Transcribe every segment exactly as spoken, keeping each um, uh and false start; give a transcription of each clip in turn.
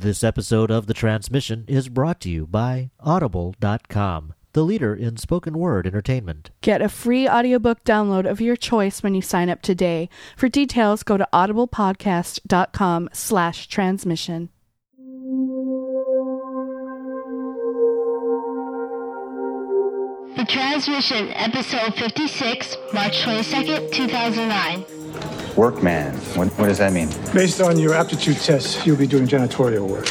This episode of The Transmission is brought to you by Audible dot com, the leader in spoken word entertainment. Get a free audiobook download of your choice when you sign up today. For details, go to audiblepodcast.com slash transmission. The Transmission, episode fifty-six, March twenty-second, two thousand nine. Workman. What, what does that mean? Based on your aptitude tests, you'll be doing janitorial work.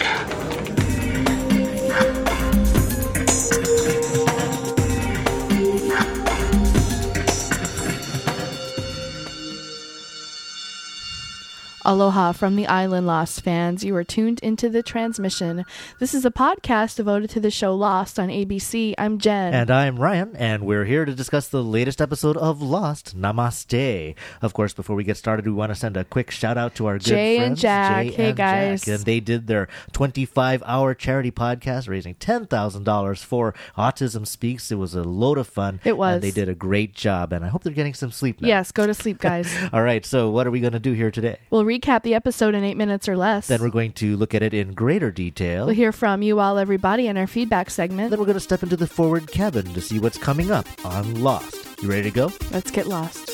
Aloha from the Island Lost fans. You are tuned into The Transmission. This is a podcast devoted to the show Lost on A B C. I'm Jen. And I'm Ryan, and we're here to discuss the latest episode of Lost, Namaste. Of course, before we get started, we want to send a quick shout out to our good Jay friends, and Jack. Jay hey, and guys. Jack. And they did their twenty-five hour charity podcast, raising ten thousand dollars for Autism Speaks. It was a load of fun. It was. And they did a great job, and I hope they're getting some sleep now. Yes, go to sleep, guys. All right, so what are we going to do here today? We'll recap the episode in eight minutes or less. Then we're going to look at it in greater detail. We'll hear from you all, everybody, in our feedback segment. Then we're going to step into the forward cabin to see what's coming up on Lost. You ready to go? Let's get lost.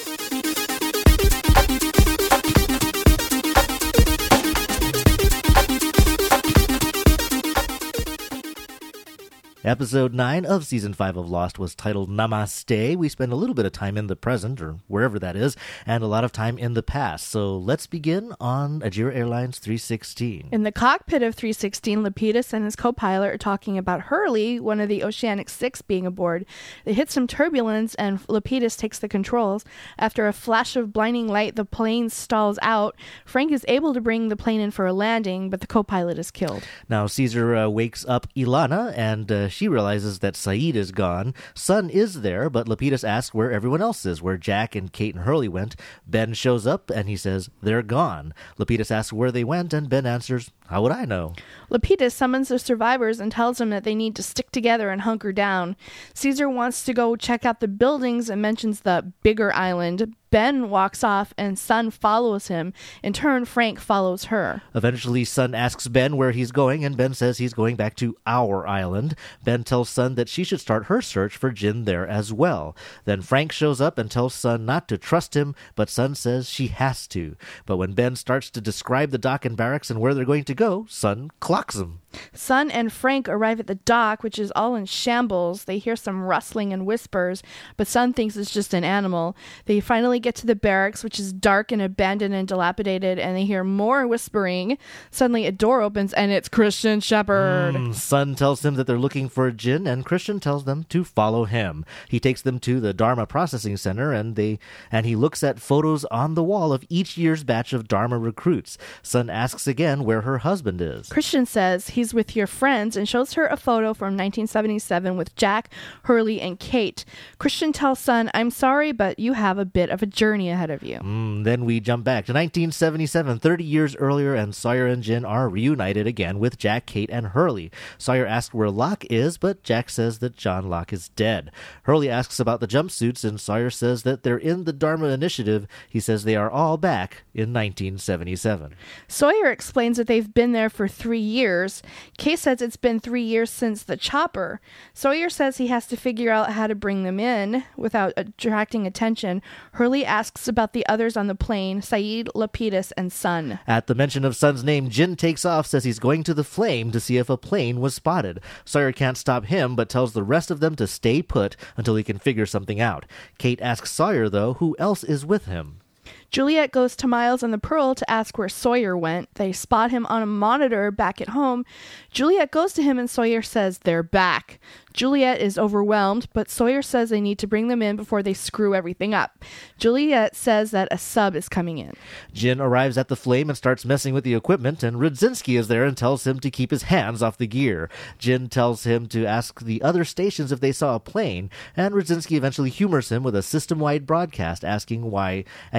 Episode nine of Season five of Lost was titled Namaste. We spend a little bit of time in the present, or wherever that is, and a lot of time in the past. So let's begin on Ajira Airlines three sixteen. In the cockpit of three sixteen, Lapidus and his co-pilot are talking about Hurley, one of the Oceanic Six, being aboard. They hit some turbulence, and Lapidus takes the controls. After a flash of blinding light, the plane stalls out. Frank is able to bring the plane in for a landing, but the co-pilot is killed. Now, Caesar uh, wakes up Ilana, and uh, she realizes that Sayid is gone. Sun is there, but Lapidus asks where everyone else is, where Jack and Kate and Hurley went. Ben shows up, and he says, they're gone. Lapidus asks where they went, and Ben answers, how would I know? Lapidus summons the survivors and tells them that they need to stick together and hunker down. Caesar wants to go check out the buildings and mentions the bigger island. Ben walks off, and Sun follows him. In turn, Frank follows her. Eventually, Sun asks Ben where he's going, and Ben says he's going back to our island. Ben tells Sun that she should start her search for Jin there as well. Then Frank shows up and tells Sun not to trust him, but Sun says she has to. But when Ben starts to describe the dock and barracks and where they're going to go, Sun clocks him. Sun and Frank arrive at the dock, which is all in shambles. They hear some rustling and whispers, but Sun thinks it's just an animal. They finally get to the barracks, which is dark and abandoned and dilapidated, and they hear more whispering. Suddenly a door opens, and it's Christian Shepherd. Mm, Sun tells him that they're looking for Jin, and Christian tells them to follow him. He takes them to the Dharma Processing Center, and they and he looks at photos on the wall of each year's batch of Dharma recruits. Sun asks again where her husband is. Christian says he's with your friends and shows her a photo from nineteen seventy-seven with Jack, Hurley, and Kate. Christian tells Sun, I'm sorry, but you have a bit of a journey ahead of you. Mm, then we jump back to nineteen seventy-seven, thirty years earlier, and Sawyer and Jin are reunited again with Jack, Kate, and Hurley. Sawyer asks where Locke is, but Jack says that John Locke is dead. Hurley asks about the jumpsuits, and Sawyer says that they're in the Dharma Initiative. He says they are all back in nineteen seventy-seven. Sawyer explains that they've been there for three years. Kate says it's been three years since the chopper. Sawyer says he has to figure out how to bring them in without attracting attention. Hurley asks about the others on the plane, Sayid, Lapidus, and Sun. At the mention of Sun's name, Jin takes off, says he's going to the flame to see if a plane was spotted. Sawyer can't stop him, but tells the rest of them to stay put until he can figure something out. Kate asks Sawyer, though, who else is with him. Juliet goes to Miles and the Pearl to ask where Sawyer went. They spot him on a monitor back at home. Juliet goes to him and Sawyer says they're back. Juliet is overwhelmed, but Sawyer says they need to bring them in before they screw everything up. Juliet says that a sub is coming in. Jin arrives at the flame and starts messing with the equipment, and Rudzinski is there and tells him to keep his hands off the gear. Jin tells him to ask the other stations if they saw a plane, and Rudzinski eventually humors him with a system-wide broadcast asking why, and he asks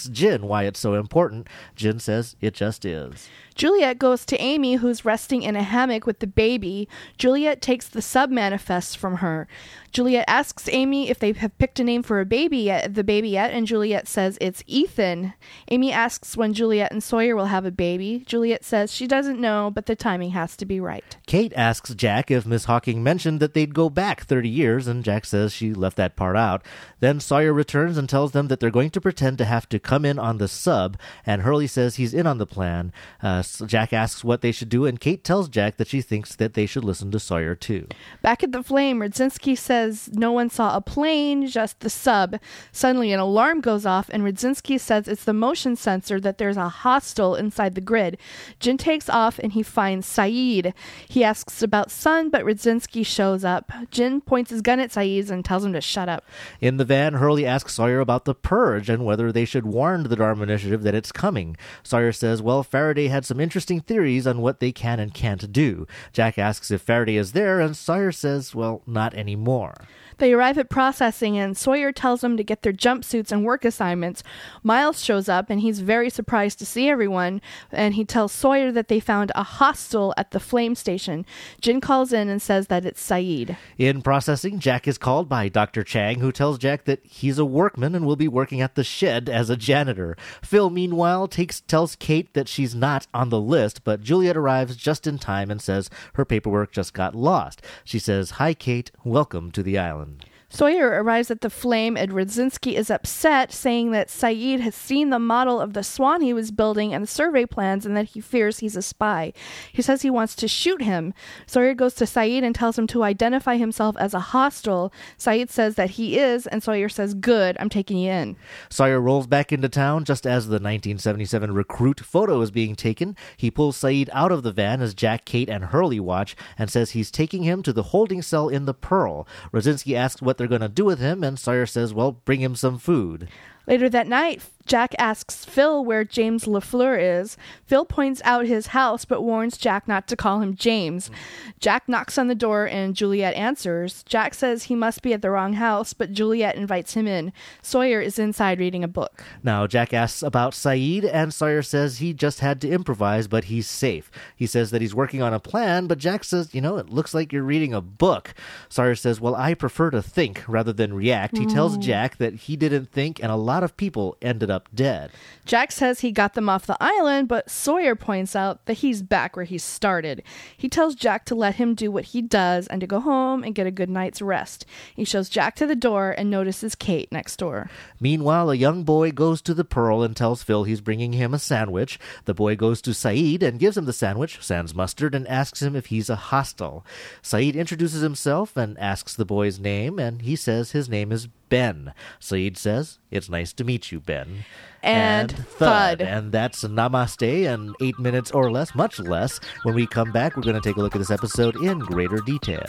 asks Jin why it's so important. Jin says it just is. Juliet goes to Amy, who's resting in a hammock with the baby. Juliet takes the sub-manifests from her. Juliet asks Amy if they have picked a name for a baby yet, the baby yet, and Juliet says it's Ethan. Amy asks when Juliet and Sawyer will have a baby. Juliet says she doesn't know, but the timing has to be right. Kate asks Jack if Miss Hawking mentioned that they'd go back thirty years, and Jack says she left that part out. Then Sawyer returns and tells them that they're going to pretend to have to come in on the sub, and Hurley says he's in on the plan. Uh, so Jack asks what they should do, and Kate tells Jack that she thinks that they should listen to Sawyer too. Back at the Flame, Radzinski says no one saw a plane, just the sub. Suddenly an alarm goes off, and Radzinski says it's the motion sensor, that there's a hostile inside the grid. Jin takes off and he finds Saeed. He asks about Sun, but Radzinski shows up. Jin points his gun at Saeed and tells him to shut up. In the van, Hurley asks Sawyer about the Purge and whether they should warn the Dharma Initiative that it's coming. Sawyer says, well, Faraday had some interesting theories on what they can and can't do. Jack asks if Faraday is there, and Sawyer says, well, not anymore. They arrive at processing, and Sawyer tells them to get their jumpsuits and work assignments. Miles shows up, and he's very surprised to see everyone, and he tells Sawyer that they found a hostel at the Flame Station. Jin calls in and says that it's Saeed. In processing, Jack is called by Doctor Chang, who tells Jack that he's a workman and will be working at the shed as a janitor. Phil, meanwhile, takes tells Kate that she's not on the list, but Juliet arrives just in time and says her paperwork just got lost. She says, hi, Kate, welcome to the island. Sawyer arrives at the Flame, and Radzinski is upset, saying that Saeed has seen the model of the swan he was building and the survey plans, and that he fears he's a spy. He says he wants to shoot him. Sawyer goes to Saeed and tells him to identify himself as a hostile. Saeed says that he is, and Sawyer says, good, I'm taking you in. Sawyer rolls back into town just as the nineteen seventy-seven recruit photo is being taken. He pulls Saeed out of the van as Jack, Kate, and Hurley watch, and says he's taking him to the holding cell in the Pearl. Radzinski asks what they're going to do with him, and Sawyer says, well, bring him some food. Later that night, Jack asks Phil where James LaFleur is. Phil points out his house, but warns Jack not to call him James. Jack knocks on the door, and Juliet answers. Jack says he must be at the wrong house, but Juliet invites him in. Sawyer is inside reading a book. Now, Jack asks about Saeed, and Sawyer says he just had to improvise, but he's safe. He says that he's working on a plan, but Jack says, you know, it looks like you're reading a book. Sawyer says, well, I prefer to think rather than react. He tells Jack that he didn't think, and a lot of people ended up dead. Jack says he got them off the island, but Sawyer points out that he's back where he started. He tells Jack to let him do what he does and to go home and get a good night's rest. He shows Jack to the door and notices Kate next door. Meanwhile, a young boy goes to the Pearl and tells Phil he's bringing him a sandwich. The boy goes to Saeed and gives him the sandwich, sans mustard, and asks him if he's a hostile. Saeed introduces himself and asks the boy's name, and he says his name is Ben. Saeed says, it's nice to meet you, Ben. And, and thud. thud. And that's Namaste in eight minutes or less, much less. When we come back, we're going to take a look at this episode in greater detail.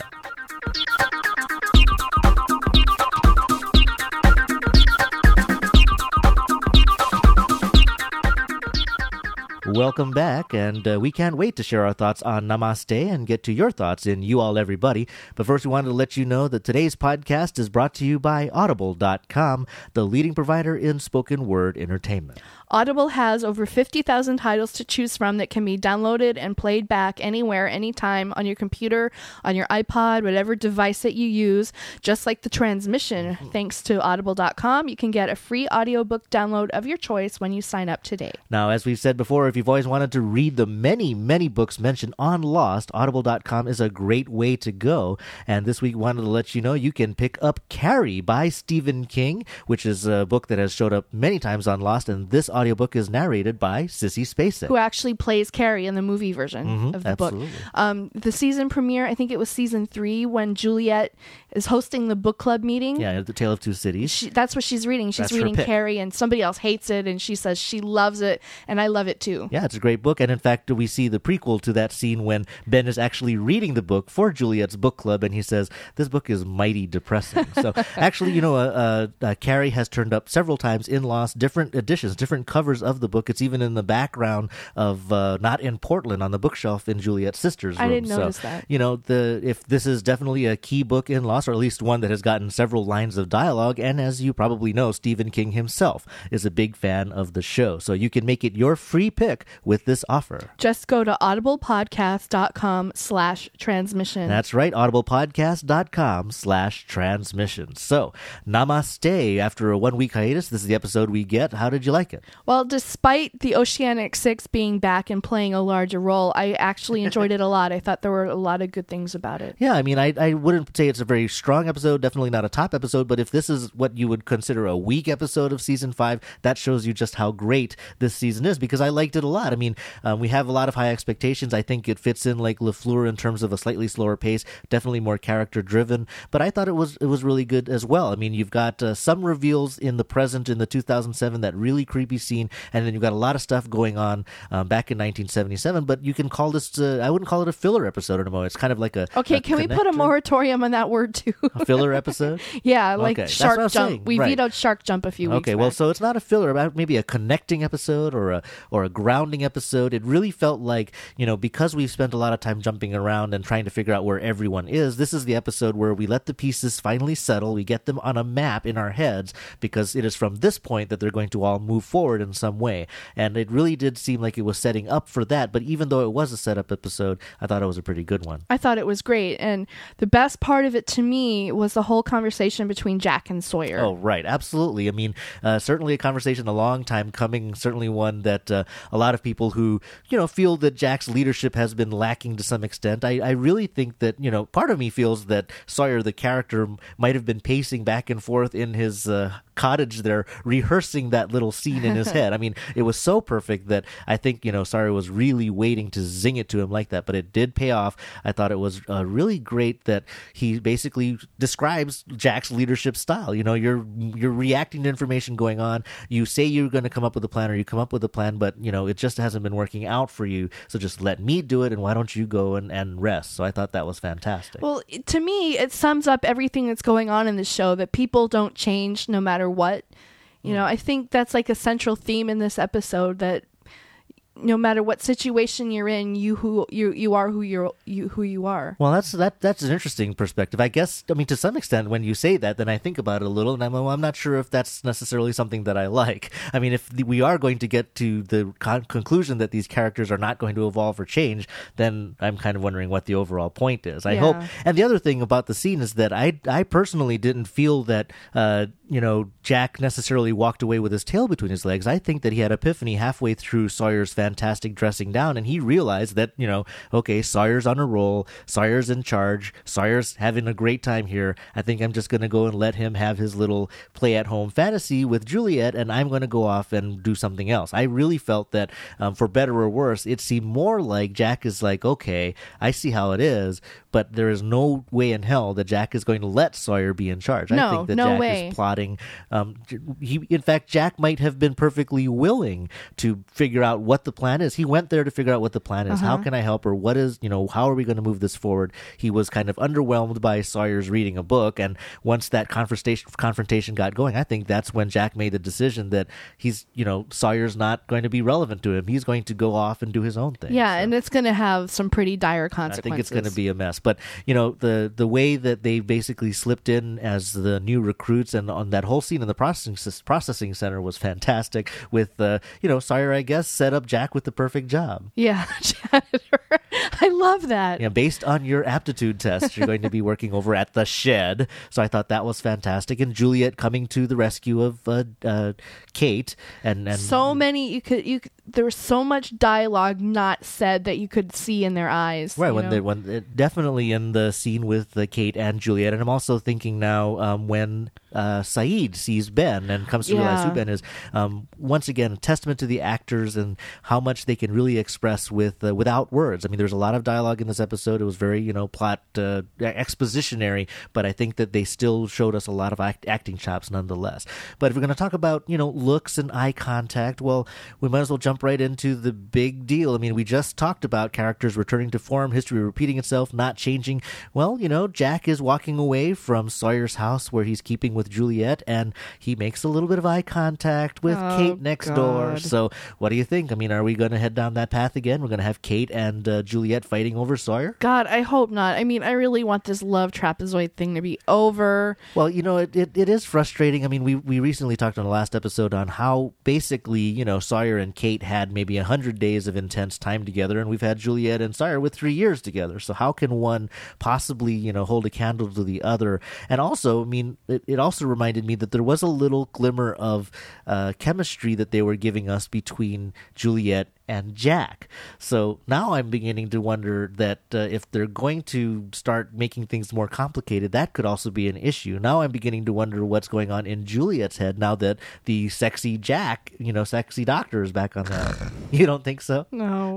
Welcome back, and uh, we can't wait to share our thoughts on Namaste and get to your thoughts in You All Everybody. But first, we wanted to let you know that today's podcast is brought to you by Audible dot com, the leading provider in spoken word entertainment. Audible has over fifty thousand titles to choose from that can be downloaded and played back anywhere, anytime, on your computer, on your iPod, whatever device that you use, just like the transmission. Thanks to Audible dot com, you can get a free audiobook download of your choice when you sign up today. Now, as we've said before, if you've always wanted to read the many, many books mentioned on Lost, Audible dot com is a great way to go. And this week, we wanted to let you know you can pick up Carrie by Stephen King, which is a book that has showed up many times on Lost, and this audiobook is narrated by Sissy Spacek, who actually plays Carrie in the movie version mm-hmm, of the absolutely. book. Um, the season premiere, I think it was season three, when Juliet is hosting the book club meeting. Yeah, The Tale of Two Cities. She, that's what she's reading. She's that's reading Carrie, and somebody else hates it, and she says she loves it, and I love it too. Yeah, it's a great book, and in fact, we see the prequel to that scene when Ben is actually reading the book for Juliet's book club, and he says, this book is mighty depressing. So actually, you know, uh, uh, uh, Carrie has turned up several times in Lost, different editions, different different covers of the book. It's even in the background of uh, Not in Portland on the bookshelf in Juliet's sister's room. I didn't so, notice that. You know, the if this is definitely a key book in Lost, or at least one that has gotten several lines of dialogue, and as you probably know, Stephen King himself is a big fan of the show. So you can make it your free pick with this offer. Just go to audiblepodcast.com slash transmission. That's right, audiblepodcast.com slash transmission. So, namaste. After a one-week hiatus, this is the episode we get. How did you like it? Well, despite the Oceanic Six being back and playing a larger role, I actually enjoyed it a lot. I thought there were a lot of good things about it. Yeah, I mean, I, I wouldn't say it's a very strong episode, definitely not a top episode, but if this is what you would consider a weak episode of season five, that shows you just how great this season is, because I liked it a lot. I mean, um, we have a lot of high expectations. I think it fits in like LaFleur in terms of a slightly slower pace, definitely more character driven, but I thought it was it was really good as well. I mean, you've got uh, some reveals in the present in the two thousand seven, that really creepy scene, and then you've got a lot of stuff going on um, back in nineteen seventy-seven, but you can call this, uh, I wouldn't call it a filler episode anymore. It's kind of like a Okay, a can we put a connector. moratorium on that word too? A filler episode? Yeah, like Okay, that's Shark what I was Jump. saying, We right. vetoed Shark Jump a few weeks Okay, well, back. so it's not a filler, about maybe a connecting episode or a or a grounding episode. It really felt like, you know, because we've spent a lot of time jumping around and trying to figure out where everyone is, this is the episode where we let the pieces finally settle. We get them on a map in our heads, because it is from this point that they're going to all move forward in some way. And it really did seem like it was setting up for that. But even though it was a setup episode, I thought it was a pretty good one. I thought it was great. And the best part of it to me was the whole conversation between Jack and Sawyer. Oh, right. Absolutely. I mean, uh, certainly a conversation a long time coming, certainly one that uh, a lot of people who, you know, feel that Jack's leadership has been lacking to some extent. I, I really think that, you know, part of me feels that Sawyer, the character, might have been pacing back and forth in his uh, cottage there, rehearsing that little scene in his head. I mean, it was so perfect that I think, you know, Sawyer was really waiting to zing it to him like that, but it did pay off. I thought it was uh, really great that he basically describes Jack's leadership style. You know, you're you're reacting to information going on. You say you're going to come up with a plan, or you come up with a plan, but, you know, it just hasn't been working out for you. So just let me do it, and why don't you go and, and rest? So I thought that was fantastic. Well, to me, it sums up everything that's going on in the show, that people don't change no matter what. You know, I think that's like a central theme in this episode, that no matter what situation you're in, you who you you are who you're you who you are. Well, that's that that's an interesting perspective. I guess, I mean, to some extent, when you say that, then I think about it a little, and I'm well, I'm not sure if that's necessarily something that I like. I mean, if the, we are going to get to the con- conclusion that these characters are not going to evolve or change, then I'm kind of wondering what the overall point is. I Yeah. hope. And the other thing about the scene is that I I personally didn't feel that uh, you know, Jack necessarily walked away with his tail between his legs. I think that he had epiphany halfway through Sawyer's fantastic dressing down, and he realized that, you know, okay, Sawyer's on a roll, Sawyer's in charge, Sawyer's having a great time here. I think I'm just going to go and let him have his little play-at-home fantasy with Juliet, and I'm going to go off and do something else. I really felt that, um, for better or worse, it seemed more like Jack is like, okay, I see how it is, but there is no way in hell that Jack is going to let Sawyer be in charge. No, I think that no Jack way. is plotting. Um, he, in fact, Jack might have been perfectly willing to figure out what the plan is. He went there to figure out what the plan is. Uh-huh. How can I help her? What is, you know, how are we going to move this forward? He was kind of underwhelmed by Sawyer's reading a book, and once that confrontation confrontation got going, I think that's when Jack made the decision that he's, you know, Sawyer's not going to be relevant to him. He's going to go off and do his own thing. Yeah, So and it's going to have some pretty dire I consequences. think it's going to be a mess. But, you know, the the way that they basically slipped in as the new recruits, and on that whole scene in the processing processing center was fantastic. With, uh, you know, Sawyer, I guess, set up Jack with the perfect job. Yeah, janitor. I love that. Yeah, based on your aptitude test, you're going to be working over at the shed. So I thought that was fantastic. And Juliet coming to the rescue of uh, uh, Kate, and, and So many you could you could- there was so much dialogue not said that you could see in their eyes. Right, you when know? they when uh, definitely in the scene with uh, Kate and Juliet, and I'm also thinking now um, when uh, Saeed sees Ben and comes to realize Yeah. who Ben is. Um, once again, a testament to the actors and how much they can really express with uh, without words. I mean, there's a lot of dialogue in this episode. It was very, you know, plot uh, expositionary, but I think that they still showed us a lot of act- acting chops nonetheless. But if we're going to talk about, you know, looks and eye contact, well, we might as well jump right into the big deal. I mean, we just talked about characters returning to form, history repeating itself, not changing. Well, you know, Jack is walking away from Sawyer's house where he's keeping with Juliet, and he makes a little bit of eye contact with Oh, Kate next God. door. So what do you think? I mean, are we going to head down that path again? We're going to have Kate and uh, Juliet fighting over Sawyer? God, I hope not. I mean, I really want this love trapezoid thing to be over. Well, you know, it, it, it is frustrating. I mean, we, we recently talked on the last episode on how basically, you know, Sawyer and Kate had maybe one hundred days of intense time together, and we've had Juliet and Sawyer with three years together. So how can one possibly, you know, hold a candle to the other? And also, I mean, it, it also reminded me that there was a little glimmer of uh, chemistry that they were giving us between Juliet and Jack. So now I'm beginning to wonder that uh, if they're going to start making things more complicated, that could also be an issue. Now I'm beginning to wonder what's going on in Juliet's head now that the sexy Jack, you know, sexy doctor is back on that. You don't think so? No.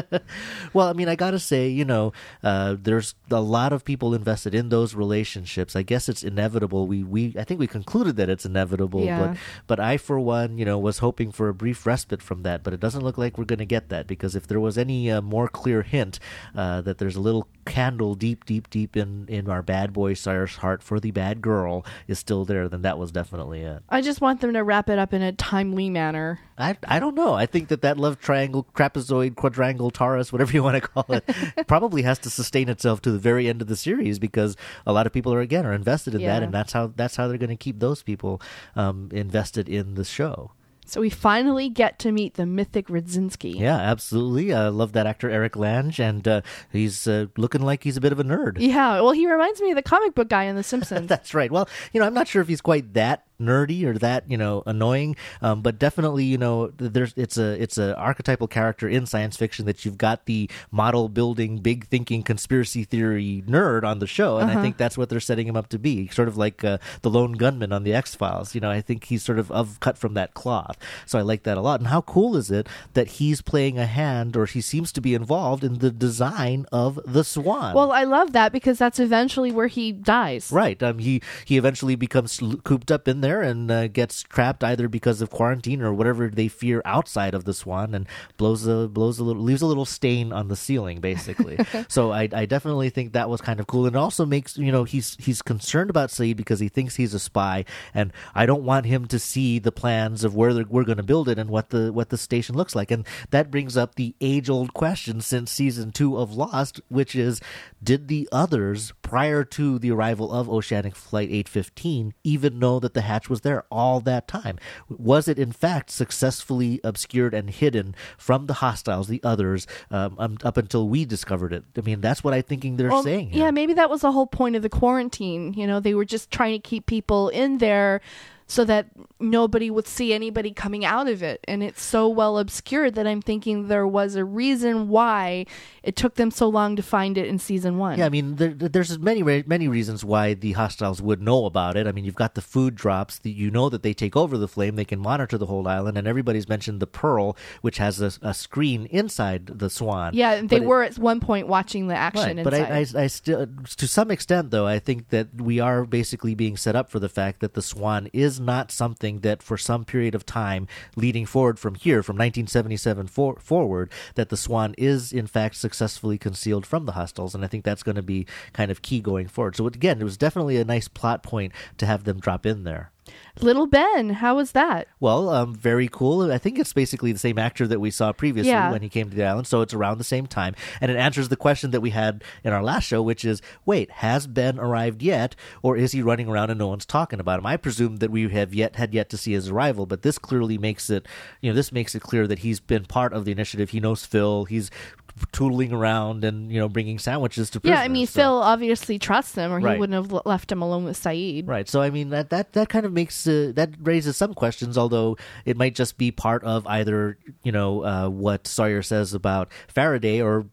Well, I mean, I gotta say, you know, uh, there's a lot of people invested in those relationships. I guess it's inevitable. We, we, I think we concluded that it's inevitable, Yeah. but, but I, for one, you know, was hoping for a brief respite from that, but it doesn't look like we're going to get that, because if there was any uh, more clear hint uh, that there's a little candle deep, deep, deep in, in our bad boy Sawyer's heart for the bad girl is still there, then that was definitely it. I just want them to wrap it up in a timely manner. I, I don't know. I think that that love triangle, trapezoid, quadrangle, Taurus, whatever you want to call it, probably has to sustain itself to the very end of the series, because a lot of people are, again, are invested in Yeah. that, and that's how that's how they're going to keep those people um, invested in the show. So we finally get to meet the mythic Radzinski. Yeah, absolutely. I love that actor Eric Lange, and uh, he's uh, looking like he's a bit of a nerd. Yeah, well, he reminds me of the comic book guy in The Simpsons. That's right. Well, you know, I'm not sure if he's quite that nerdy or that, you know, annoying, um, but definitely, you know, there's it's a it's a archetypal character in science fiction that you've got the model building, big thinking, conspiracy theory nerd on the show, and Uh-huh. I think that's what they're setting him up to be, sort of like uh, the lone gunman on the X-Files. You know, I think he's sort of, of cut from that cloth, so I like that a lot. And how cool is it that he's playing a hand, or he seems to be involved in the design of the Swan? Well, I love that because that's eventually where he dies. Right. Um, he, he eventually becomes l- cooped up in there and uh, gets trapped either because of quarantine or whatever they fear outside of the Swan, and blows a blows a little leaves a little stain on the ceiling, basically. So I, I definitely think that was kind of cool, and it also makes, you know, he's he's concerned about Saeed because he thinks he's a spy, and I don't want him to see the plans of where we're going to build it and what the what the station looks like, and that brings up the age old question since season two of Lost, which is, did the others prior to the arrival of Oceanic Flight eight fifteen even know that the hatch was there all that time? Was it in fact successfully obscured and hidden from the hostiles, the others, um, um, up until we discovered it? I mean, that's what I'm thinking they're Well, saying here. yeah, maybe that was the whole point of the quarantine. You know, they were just trying to keep people in there so that nobody would see anybody coming out of it. And it's so well obscured that I'm thinking there was a reason why it took them so long to find it in season one. Yeah, I mean, there, there's many many reasons why the hostiles would know about it. I mean, you've got the food drops. The, you know that they take over the flame. They can monitor the whole island. And everybody's mentioned the Pearl, which has a, a screen inside the Swan. Yeah, they But it- were at one point watching the action Right, but inside. I, I, I still, to some extent, though, I think that we are basically being set up for the fact that the Swan is not something that, for some period of time leading forward from here, from nineteen seventy-seven for, forward, that the Swan is in fact successfully concealed from the hostiles, and I think that's going to be kind of key going forward. So again, it was definitely a nice plot point to have them drop in there. Little Ben, how was that? Well, um, very cool. I think it's basically the same actor that we saw previously Yeah. when he came to the island, so it's around the same time. And it answers the question that we had in our last show, which is, wait, has Ben arrived yet, or is he running around and no one's talking about him? I presume that we have yet had yet to see his arrival, but this clearly makes it, you know, this makes it clear that he's been part of the initiative. He knows Phil. He's tootling around and, you know, bringing sandwiches to prisoners. Yeah, I mean, so- Phil obviously trusts him or he Right. wouldn't have l- left him alone with Saeed. Right. So I mean that that that kind of makes uh, that raises some questions, although it might just be part of either, you know, uh, what Sawyer says about Faraday, or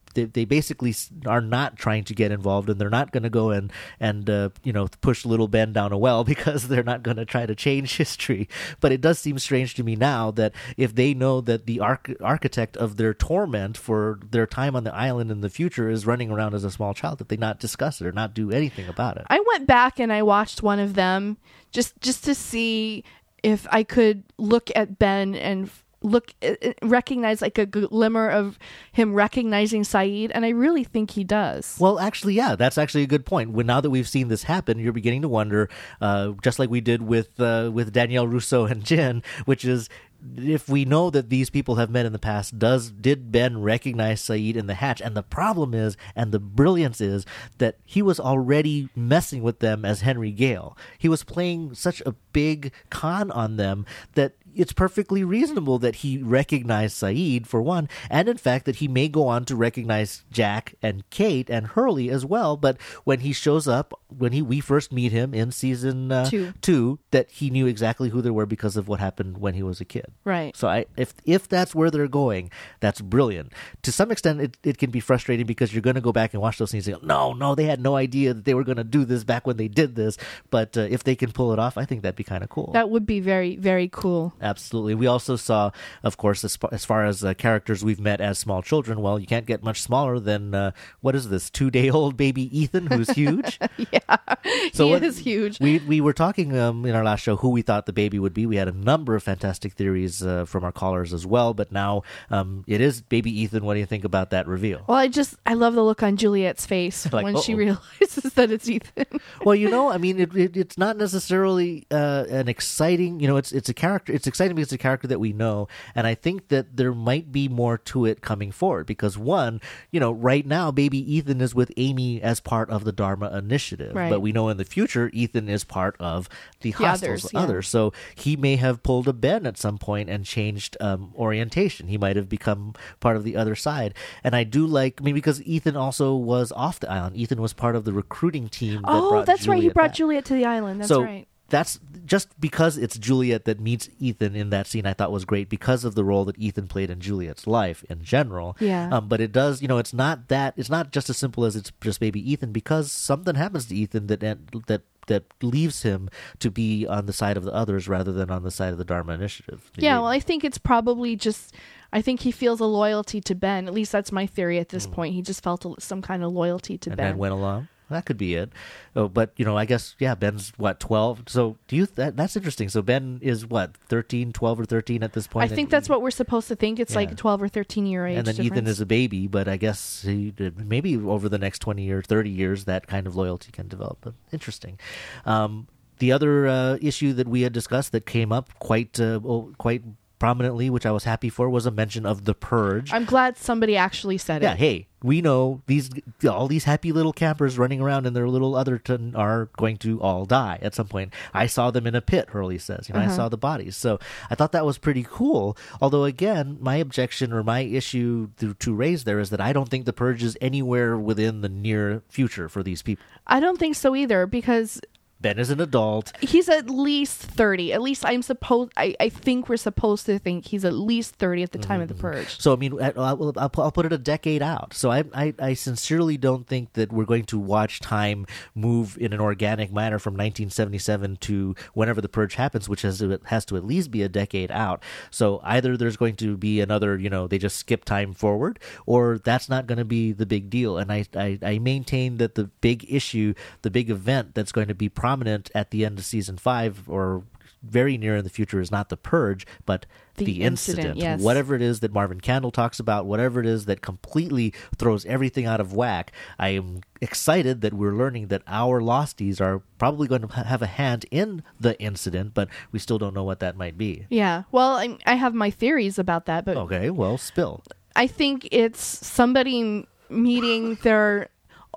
they, they basically are not trying to get involved, and they're not going to go and and uh, you know push little Ben down a well because they're not going to try to change history. But it does seem strange to me now that if they know that the arch- architect of their torment for their time on the island in the future is running around as a small child, that they not discuss it or not do anything about it. I went back and I watched one of them just just to see if I could look at Ben and look recognize like a glimmer of him recognizing Sayid, and I really think he does. Well, actually, yeah, that's actually a good point. When now that we've seen this happen, you're beginning to wonder, uh, just like we did with uh, with Danielle Rousseau and Jin, which is, if we know that these people have met in the past, does did Ben recognize Sayid in the hatch? And the problem is, and the brilliance is, that he was already messing with them as Henry Gale. He was playing such a big con on them that it's perfectly reasonable that he recognized Sayid, for one, and in fact that he may go on to recognize Jack and Kate and Hurley as well. But when he shows up, when he we first meet him in season uh, two. two, that he knew exactly who they were because of what happened when he was a kid. Right. So I, if if that's where they're going, that's brilliant. To some extent, it, it can be frustrating because you're going to go back and watch those things and say, no, no, they had no idea that they were going to do this back when they did this. But uh, if they can pull it off, I think that'd be kind of cool. That would be very, very cool. Absolutely. We also saw, of course, as far as, far as uh, characters we've met as small children, well, you can't get much smaller than, uh, what is this, two-day-old baby Ethan, who's huge? Yeah, so he what, is huge. We we were talking um, in our last show who we thought the baby would be. We had a number of fantastic theories uh, from our callers as well, but now um, it is baby Ethan. What do you think about that reveal? Well, I just, I love the look on Juliet's face Like, when uh-oh. she realizes that it's Ethan. Well, you know, I mean, it, it, it's not necessarily uh, an exciting, you know, it's it's a character. It's exciting because it's a character that we know, and I think that there might be more to it coming forward because, one, you know, right now, baby Ethan is with Amy as part of the Dharma Initiative, Right. but we know in the future, Ethan is part of the, The Hostels, others, yeah. others. So he may have pulled a Ben at some point and changed um, orientation. He might have become part of the other side, and I do like, I mean, because Ethan also was off the island. Ethan was part of the recruiting team. That Oh, brought that's right. He Juliet brought back. Juliet to the island. That's so right. that's just because it's Juliet that meets Ethan in that scene. I thought was great because of the role that Ethan played in Juliet's life in general. Yeah. Um, but it does, you know, it's not that it's not just as simple as it's just baby Ethan, because something happens to Ethan that that that leaves him to be on the side of the others rather than on the side of the Dharma Initiative. Yeah, well, I think it's probably just, I think he feels a loyalty to Ben. At least that's my theory at this point. He just felt a, some kind of loyalty to and Ben. then went along. That could be it. Oh, but, you know, I guess, yeah, Ben's, what, twelve? So do you, that, that's interesting. So Ben is, what, thirteen, twelve or thirteen at this I point? think And- that's what we're supposed to think. It's Yeah. like twelve or thirteen year age And then difference. Ethan is a baby, but I guess he did, maybe over the next twenty years, thirty years, that kind of loyalty can develop. But interesting. Um, the other uh, issue that we had discussed that came up quite, uh, oh, quite prominently, which I was happy for, was a mention of the Purge. I'm glad somebody actually said Yeah, it. hey, we know these all these happy little campers running around in their little Otherton are going to all die at some point. I saw them in a pit, Hurley says. You know, Uh-huh. I saw the bodies. So I thought that was pretty cool. Although, again, my objection or my issue to, to raise there is that I don't think the Purge is anywhere within the near future for these people. I don't think so either, because Ben is an adult. he's at least thirty. At least I'm supposed. I, I think we're supposed to think he's at least thirty at the time of the purge. So, I mean, I- I'll, I'll, I'll put it a decade out. So I, I, I sincerely don't think that we're going to watch time move in an organic manner from nineteen seventy-seven to whenever the purge happens, which has to, has to at least be a decade out. So either there's going to be another, you know, they just skip time forward, or that's not going to be the big deal. And I, I, I maintain that the big issue, the big event that's going to be prominent at the end of season five or very near in the future is not the purge, but The the, incident, incident. yes. Whatever it is that Marvin Candle talks about, whatever it is that completely throws everything out of whack, I am excited that we're learning that our Losties are probably going to ha- have a hand in the incident, but we still don't know what that might be. Yeah. Well, I, I have my theories about that, but Okay, well, spill. I think it's somebody meeting their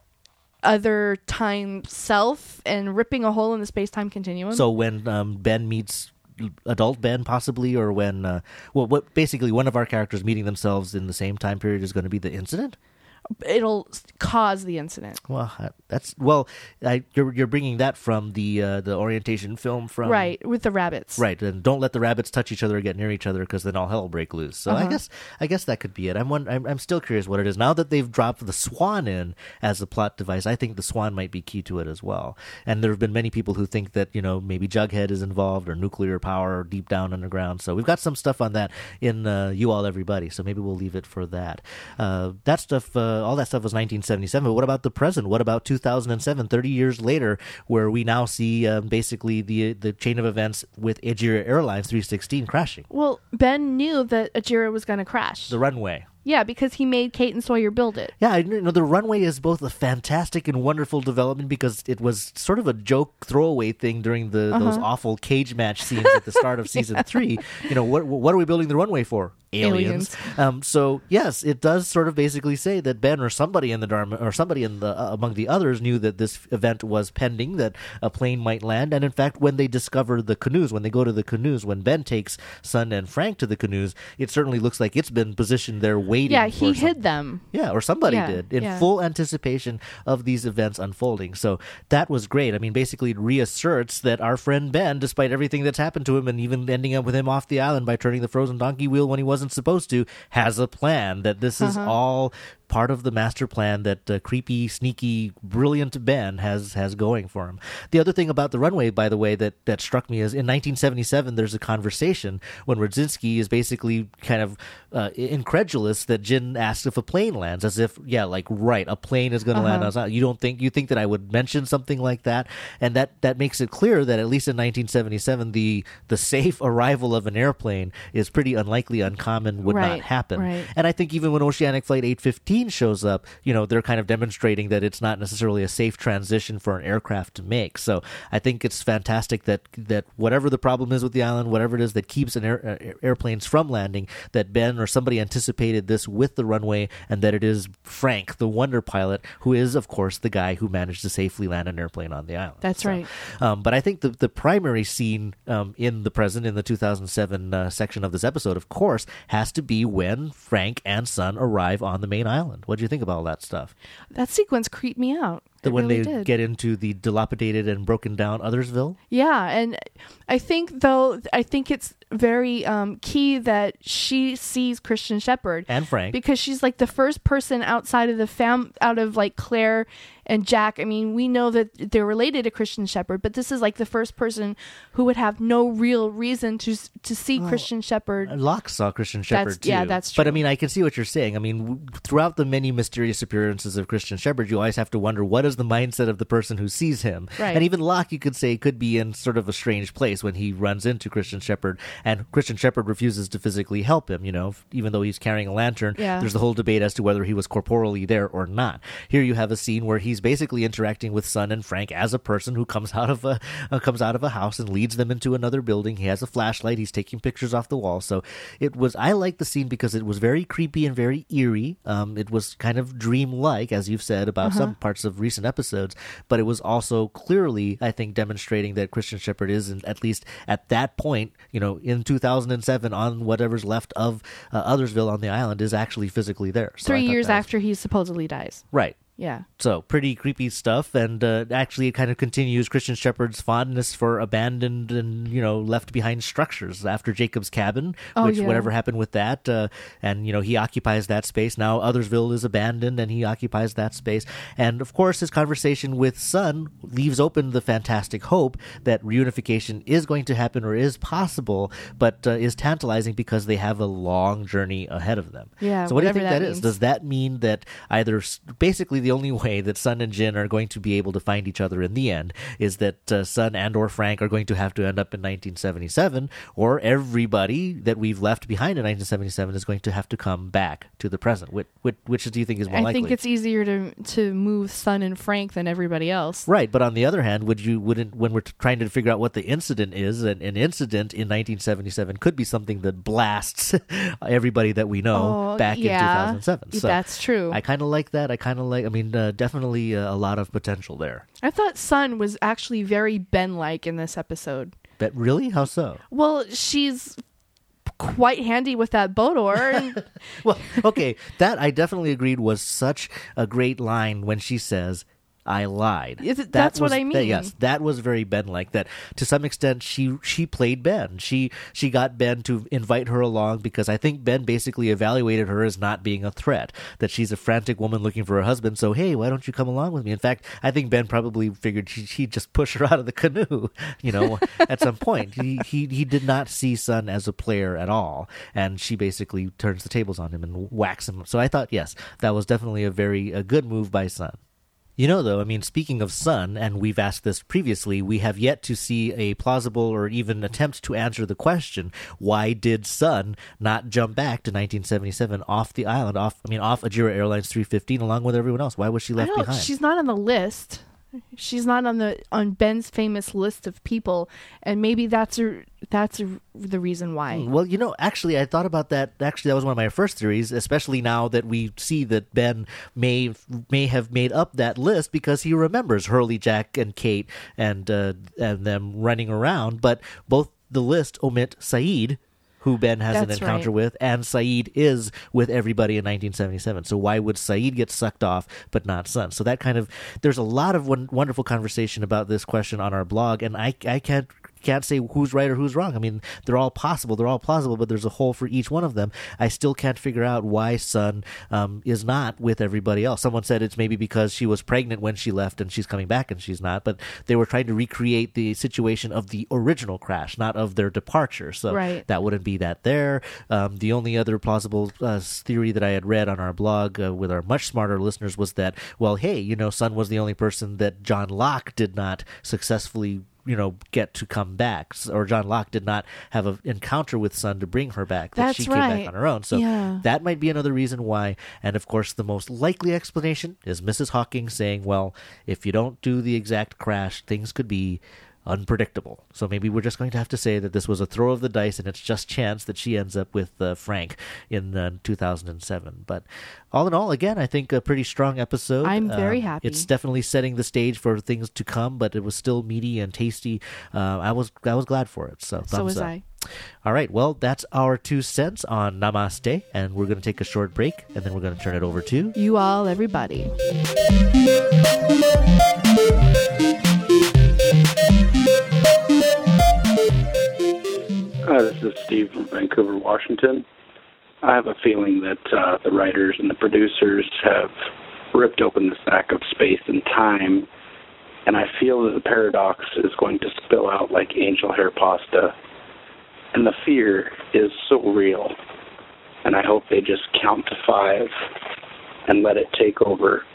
other time self and ripping a hole in the space-time continuum. So when um, Ben meets adult Ben, possibly, or when, uh, well, what basically one of our characters meeting themselves in the same time period is going to be the incident? it'll cause the incident. Well, that's well. I, you're you're bringing that from the uh, the orientation film from Right, with the rabbits. Right, and don't let the rabbits touch each other or get near each other because then all hell will break loose. So Uh-huh. I guess I guess that could be it. I'm, one, I'm I'm still curious what it is now that they've dropped the swan in as a plot device. I think the swan might be key to it as well. And there have been many people who think that you know maybe Jughead is involved or nuclear power deep down underground. So we've got some stuff on that in uh, You All Everybody. So maybe we'll leave it for that. Uh, that stuff, uh, all that stuff was nineteen seventy-seven. But what about the present? What about two thousand seven, thirty years later, where we now see uh, basically the the chain of events with Ajira Airlines three sixteen crashing Well, Ben knew that Ajira was going to crash. the runway? Yeah, because he made Kate and Sawyer build it. Yeah, you know, the runway is both a fantastic and wonderful development because it was sort of a joke throwaway thing during the those awful cage match scenes at the start of season three. You know, what what are we building the runway for? Aliens. Aliens. Um, so yes, it does sort of basically say that Ben or somebody in the Dharma or somebody in the uh, among the others knew that this event was pending, that a plane might land, and in fact, when they discover the canoes, when they go to the canoes, when Ben takes Sun and Frank to the canoes, it certainly looks like it's been positioned there waiting. Yeah, for he some- hid them. Yeah, or somebody Yeah, did in yeah. full anticipation of these events unfolding. So that was great. I mean, basically it reasserts that our friend Ben, despite everything that's happened to him and even ending up with him off the island by turning the frozen donkey wheel when he wasn't supposed to, has a plan, that this is Uh-huh. all part of the master plan that uh, creepy, sneaky, brilliant Ben has has going for him. The other thing about the runway, by the way, that, that struck me is in nineteen seventy-seven, there's a conversation when Radzinski is basically kind of uh, incredulous that Jin asks if a plane lands, as if, yeah, like, right, a plane is going to Uh-huh. land on us. You don't think, you think that I would mention something like that? And that, that makes it clear that at least in nineteen seventy-seven, the, the safe arrival of an airplane is pretty unlikely, uncommon, would not Right, happen. right. And I think even when Oceanic Flight eight fifteen shows up, you know, they're kind of demonstrating that it's not necessarily a safe transition for an aircraft to make. So I think it's fantastic that that whatever the problem is with the island, whatever it is that keeps an air, uh, airplanes from landing, that Ben or somebody anticipated this with the runway, and that it is Frank, the wonder pilot, who is, of course, the guy who managed to safely land an airplane on the island. That's So, right. Um, but I think the the primary scene um, in the present, in the two thousand seven uh, section of this episode, of course, has to be when Frank and Sun arrive on the main island. What do you think about all that stuff? That sequence creeped me out. That It when really they did. get into the dilapidated and broken down Othersville? Yeah, and I think though I think it's very um, key that she sees Christian Shepherd And Frank. because she's like the first person outside of the fam out of like Claire and Jack. I mean, we know that they're related to Christian Shepherd, but this is like the first person who would have no real reason to to see Christian Shepherd. Locke saw Christian Shepherd too. yeah, that's But I true. mean, I can see what you're saying. I mean, w- throughout the many mysterious appearances of Christian Shepherd, you always have to wonder what is the mindset of the person who sees him. Right. And even Locke, you could say, could be in sort of a strange place when he runs into Christian Shepherd, and Christian Shepherd refuses to physically help him. You know, even though he's carrying a lantern. Yeah. There's the whole debate as to whether he was corporally there or not. Here you have a scene where he's basically interacting with Sun and Frank as a person who comes out of a uh, comes out of a house and leads them into another building. He has a flashlight. He's taking pictures off the wall. So it was. I liked the scene because it was very creepy and very eerie. Um, it was kind of dream-like, as you've said about some parts of recent episodes. But it was also clearly, I think, demonstrating that Christian Shepherd is, in, at least at that point, you know, in two thousand seven, on whatever's left of uh, Othersville on the island, is actually physically there. So I Three thought years that was- after he supposedly dies. right. Yeah. So pretty creepy stuff, and uh, actually it kind of continues Christian Shepherd's fondness for abandoned and, you know, left behind structures after Jacob's cabin, Oh, which yeah. whatever happened with that, uh, and you know he occupies that space now. Othersville is abandoned, and he occupies that space, and of course his conversation with Sun leaves open the fantastic hope that reunification is going to happen or is possible, but uh, is tantalizing because they have a long journey ahead of them. Yeah, So what do you whatever think that that is? means. Does that mean that either s- basically the only way that Sun and Jin are going to be able to find each other in the end is that uh, Sun and or Frank are going to have to end up in nineteen seventy-seven, or everybody that we've left behind in nineteen seventy-seven is going to have to come back to the present? Which, which, which do you think is more I likely? think it's easier to to move Sun and Frank than everybody else. Right, but on the other hand, would you wouldn't when we're t- trying to figure out what the incident is, an, an incident in nineteen seventy-seven could be something that blasts everybody that we know Oh, back yeah. in two thousand seven. So That's true. I kind of like that. I kind of like. I mean, uh, definitely uh, a lot of potential there. I thought Sun was actually very Ben-like in this episode. But really, how so? Well, she's quite handy with that boat oar. And... Well, okay, that I definitely agreed was such a great line when she says, I lied. Is it, That that's was- what I mean. that- yes, that was very Ben-like. That to some extent she she played Ben. She she got Ben to invite her along because I think Ben basically evaluated her as not being a threat. That she's a frantic woman looking for a husband. So hey, why don't you come along with me? In fact, I think Ben probably figured she, he'd just push her out of the canoe. You know, at some point he, he he did not see Sun as a player at all, and she basically turns the tables on him and whacks him. So I thought yes, that was definitely a very a good move by Sun. You know, though, I mean, speaking of Sun, and we've asked this previously, we have yet to see a plausible or even attempt to answer the question, why did Sun not jump back to nineteen seventy-seven off the island, off, I mean, off Ajira Airlines three fifteen along with everyone else? Why was she I left don't, behind? she's not on the list. She's not on the on Ben's famous list of people, and maybe that's a, that's a, the reason why. Well, you know, actually, I thought about that. Actually, that was one of my first theories, especially now that we see that Ben may may have made up that list because he remembers Hurley, Jack, and Kate and uh, and them running around. But both the list omit Saeed, who Ben has That's an encounter right. with, and Saeed is with everybody in nineteen seventy-seven. So why would Saeed get sucked off but not Sun? So that kind of, there's a lot of won- wonderful conversation about this question on our blog, and I I can't can't say who's right or who's wrong. I mean, they're all possible, they're all plausible, but there's a hole for each one of them. I still can't figure out why Sun um, is not with everybody else. Someone said it's maybe because she was pregnant when she left and she's coming back and she's not, but they were trying to recreate the situation of the original crash, not of their departure. So Right. that wouldn't be that there. Um, the only other plausible uh, theory that I had read on our blog uh, with our much smarter listeners was that, well, hey, you know, Sun was the only person that John Locke did not successfully you know, get to come back, or John Locke did not have an encounter with Sun to bring her back. That That's she came right. back on her own. So Yeah. that might be another reason why. And of course, the most likely explanation is Missus Hawking saying, well, if you don't do the exact crash, things could be unpredictable. So maybe we're just going to have to say that this was a throw of the dice and it's just chance that she ends up with uh, Frank in uh, two thousand seven. But all in all, again, I think a pretty strong episode. I'm very Um, happy. It's definitely setting the stage for things to come, but it was still meaty and tasty. Uh, I was I was glad for it. So thumbs So was up. I. All right, well, that's our two cents on Namaste, and we're going to take a short break, and then we're going to turn it over to... You all, everybody. Hi, this is Steve from Vancouver, Washington. I have a feeling that uh, the writers and the producers have ripped open the sack of space and time, and I feel that the paradox is going to spill out like angel hair pasta, and the fear is so real, and I hope they just count to five and let it take over,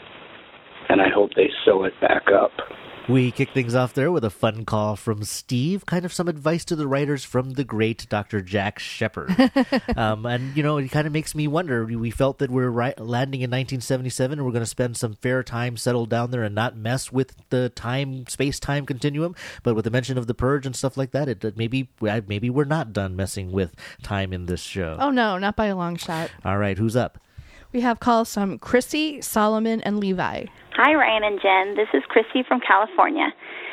and I hope they sew it back up. We kick things off there with a fun call from Steve, kind of some advice to the writers from the great Doctor Jack Shepherd. um, and, you know, it kind of makes me wonder. We felt that we're ri- landing in nineteen seventy-seven and we're going to spend some fair time settled down there and not mess with the time, space-time continuum. But with the mention of the Purge and stuff like that, it, it maybe maybe we're not done messing with time in this show. Oh, no, not by a long shot. All right, who's up? We have calls from Chrissy, Solomon, and Levi. Hi, Ryan and Jen. This is Chrissy from California.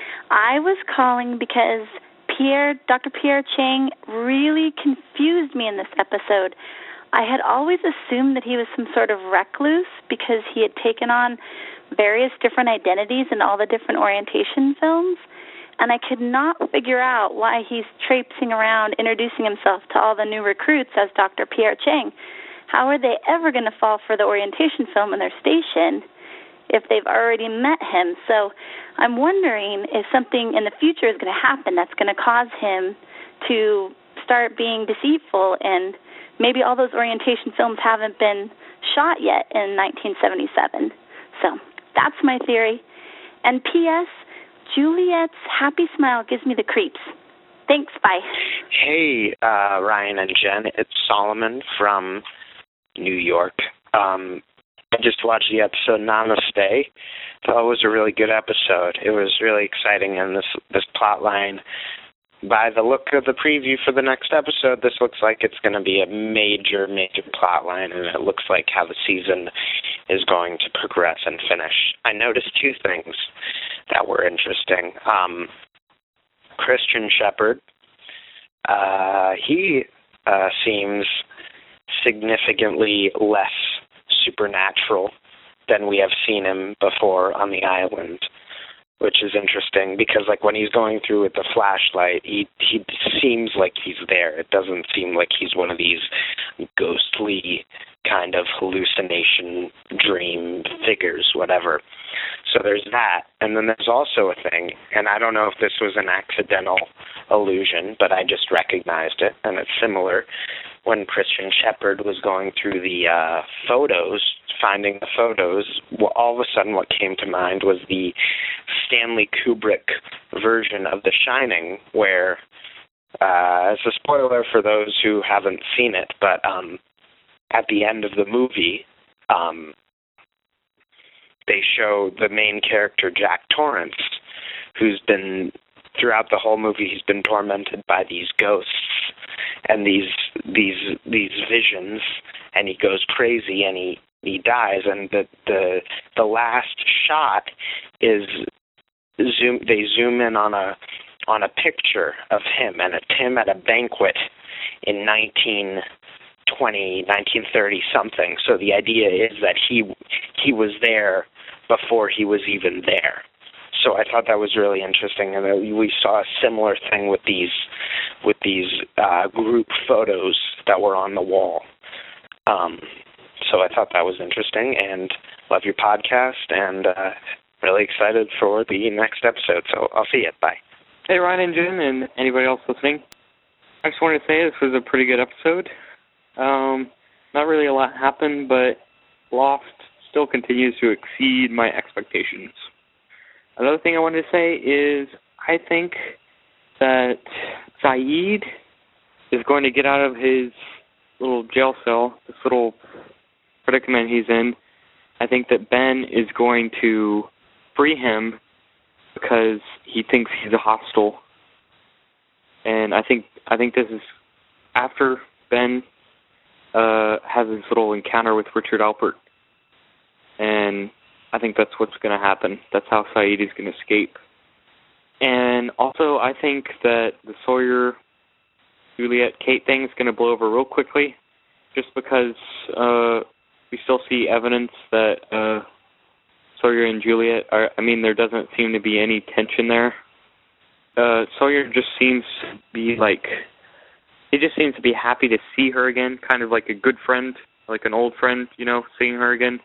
I was calling because Pierre, Doctor Pierre Chang really confused me in this episode. I had always assumed that he was some sort of recluse because he had taken on various different identities in all the different orientation films, and I could not figure out why he's traipsing around introducing himself to all the new recruits as Doctor Pierre Chang. How are they ever going to fall for the orientation film in their station if they've already met him? So I'm wondering if something in the future is going to happen that's going to cause him to start being deceitful, and maybe all those orientation films haven't been shot yet in nineteen seventy-seven. So that's my theory. And P S, Juliet's happy smile gives me the creeps. Thanks, bye. Hey, uh, Ryan and Jen, it's Solomon from New York. Um, I just watched the episode Namaste. Thought it was a really good episode. It was really exciting, and this this plot line, by the look of the preview for the next episode, this looks like it's going to be a major, major plot line, and it looks like how the season is going to progress and finish. I noticed two things that were interesting. Um, Christian Shepherd, uh, he uh, seems significantly less supernatural than we have seen him before on the island, which is interesting because, like, when he's going through with the flashlight, he he seems like he's there. It doesn't seem like he's one of these ghostly kind of hallucination dream figures, whatever. So there's that. And then there's also a thing, and I don't know if this was an accidental illusion, but I just recognized it, and it's similar. When Christian Shepherd was going through the uh, photos, finding the photos, all of a sudden what came to mind was the Stanley Kubrick version of The Shining, where, uh, it's a spoiler for those who haven't seen it, but um, at the end of the movie, um, they show the main character, Jack Torrance, who's been, throughout the whole movie, he's been tormented by these ghosts and these these these visions, and he goes crazy and he, he dies. And the, the the last shot is zoom. They zoom in on a on a picture of him, and it's him at a banquet in nineteen twenty, nineteen thirty something. So the idea is that he he was there before he was even there. So I thought that was really interesting, and we saw a similar thing with these with these uh, group photos that were on the wall. Um, so I thought that was interesting, and love your podcast, and uh, really excited for the next episode. So I'll see you. Bye. Hey, Ryan and Jen, and anybody else listening. I just wanted to say this was a pretty good episode. Um, not really a lot happened, but Lost still continues to exceed my expectations. Another thing I wanted to say is I think that Sayid is going to get out of his little jail cell, this little predicament he's in. I think that Ben is going to free him because he thinks he's a hostile. And I think I think this is after Ben uh, has his little encounter with Richard Alpert. And I think that's what's going to happen. That's how Sayid is going to escape. And also, I think that the Sawyer, Juliet, Kate thing is going to blow over real quickly, just because uh, we still see evidence that uh, Sawyer and Juliet are, I mean, there doesn't seem to be any tension there. Uh, Sawyer just seems to be like, he just seems to be happy to see her again, kind of like a good friend, like an old friend, you know, seeing her again.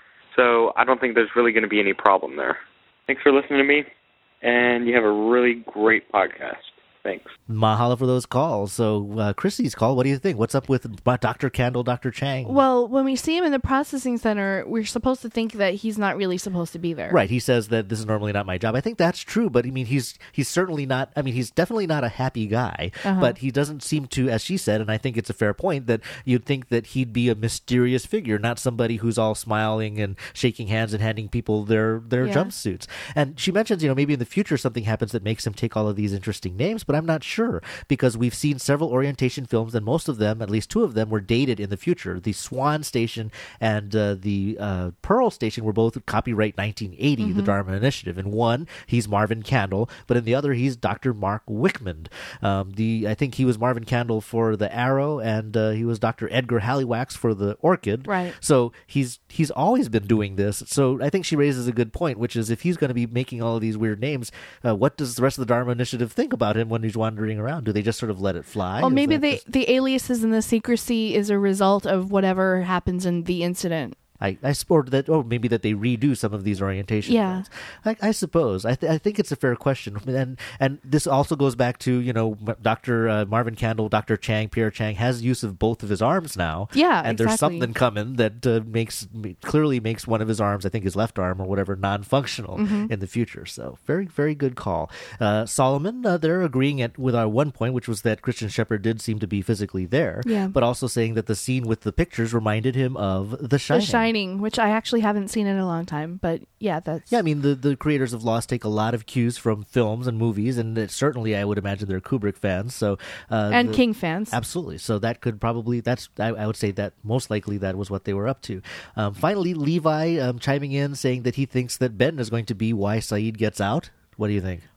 So I don't think there's really going to be any problem there. Thanks for listening to me, and you have a really great podcast. Thanks. Mahalo for those calls. So, uh, Chrissy's call, what do you think? What's up with Doctor Candle, Doctor Chang? Well, when we see him in the processing center, we're supposed to think that he's not really supposed to be there. Right. He says that this is normally not my job. I think that's true, but I mean, he's he's certainly not, I mean, he's definitely not a happy guy, uh-huh. but he doesn't seem to, as she said, and I think it's a fair point, that you'd think that he'd be a mysterious figure, not somebody who's all smiling and shaking hands and handing people their, their yeah. jumpsuits. And she mentions, you know, maybe in the future something happens that makes him take all of these interesting names, but I'm not sure, because we've seen several orientation films, and most of them, at least two of them, were dated in the future. The Swan Station and uh, the uh, Pearl Station were both copyright nineteen eighty, mm-hmm. the Dharma Initiative. In one, he's Marvin Candle, but in the other, he's Doctor Mark Wickman. Um, the I think he was Marvin Candle for the Arrow, and uh, he was Doctor Edgar Halliwax for the Orchid. Right. So he's he's always been doing this. So I think she raises a good point, which is if he's going to be making all of these weird names, uh, what does the rest of the Dharma Initiative think about him when he's wandering around? Do they just sort of let it fly? Well, maybe they, just... the aliases and the secrecy is a result of whatever happens in the incident. I, I suppose that, or maybe that they redo some of these orientation yeah. films. I, I suppose. I, th- I think it's a fair question. And and this also goes back to, you know, Doctor Uh, Marvin Candle, Doctor Chang, Pierre Chang has use of both of his arms now. Yeah, And exactly. there's something coming that uh, makes clearly makes one of his arms, I think his left arm or whatever, non-functional mm-hmm. in the future. So very, very good call. Uh, Solomon, uh, they're agreeing at with our one point, which was that Christian Shepherd did seem to be physically there, yeah. but also saying that the scene with the pictures reminded him of The Shining. The Shining, which I actually haven't seen in a long time, but yeah, that's... Yeah, I mean, the, the creators of Lost take a lot of cues from films and movies, and it, certainly I would imagine they're Kubrick fans, so... Uh, and the, King fans. Absolutely. So that could probably, that's, I, I would say that most likely that was what they were up to. Um, finally, Levi um, chiming in, saying that he thinks that Ben is going to be why Sayid gets out. What do you think?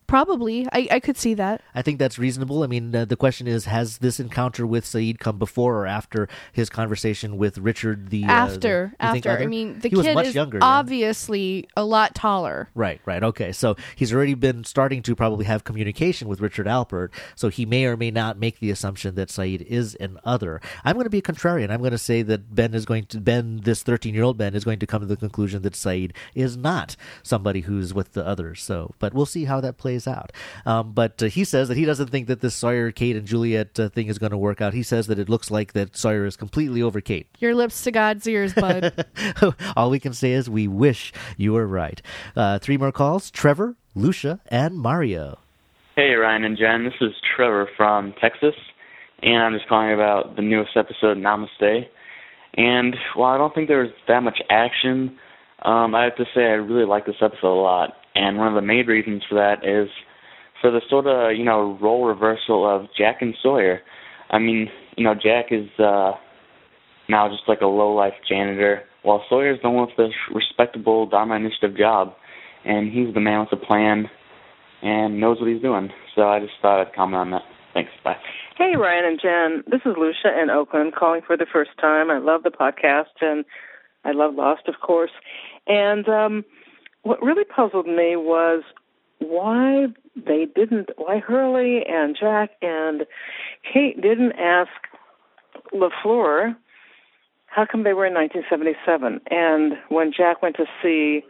Probably. I, I could see that. I think that's reasonable. I mean, uh, the question is, has this encounter with Saeed come before or after his conversation with Richard? The After. Uh, the, after. other? I mean, the he was kid much is younger, yeah. obviously a lot taller. Right, right. Okay. So he's already been starting to probably have communication with Richard Alpert. So he may or may not make the assumption that Saeed is an other. I'm going to be a contrarian. I'm going to say that Ben is going to, Ben, this thirteen-year-old Ben, is going to come to the conclusion that Saeed is not somebody who's with the others. So, but we'll see how that plays out. Um, but uh, he says that he doesn't think that this Sawyer, Kate, and Juliet uh, thing is going to work out. He says that it looks like that Sawyer is completely over Kate. Your lips to God's ears, bud. All we can say is we wish you were right. Uh, three more calls. Trevor, Lucia, and Mario. Hey, Ryan and Jen. This is Trevor from Texas, and I'm just calling about the newest episode, Namaste. And while I don't think there was that much action, um, I have to say I really like this episode a lot. And one of the main reasons for that is for the sort of, you know, role reversal of Jack and Sawyer. I mean, you know, Jack is uh, now just like a low-life janitor, while Sawyer's the one with the respectable Dharma Initiative job, and he's the man with the plan and knows what he's doing. So I just thought I'd comment on that. Thanks. Bye. Hey, Ryan and Jen. This is Lucia in Oakland calling for the first time. I love the podcast, and I love Lost, of course. And um, what really puzzled me was why they didn't, why Hurley and Jack and Kate didn't ask LaFleur how come they were in nineteen seventy-seven. And when Jack went to see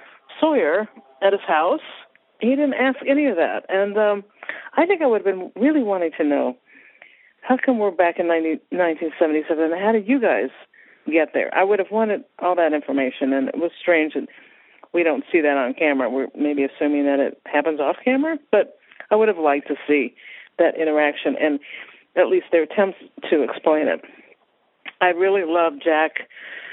Sawyer at his house, he didn't ask any of that. And um, I think I would have been really wanting to know, how come we're back in nineteen seventy-seven, and how did you guys get there? I would have wanted all that information, and it was strange that we don't see that on camera. We're maybe assuming that it happens off camera, but I would have liked to see that interaction and at least their attempts to explain it. I really love Jack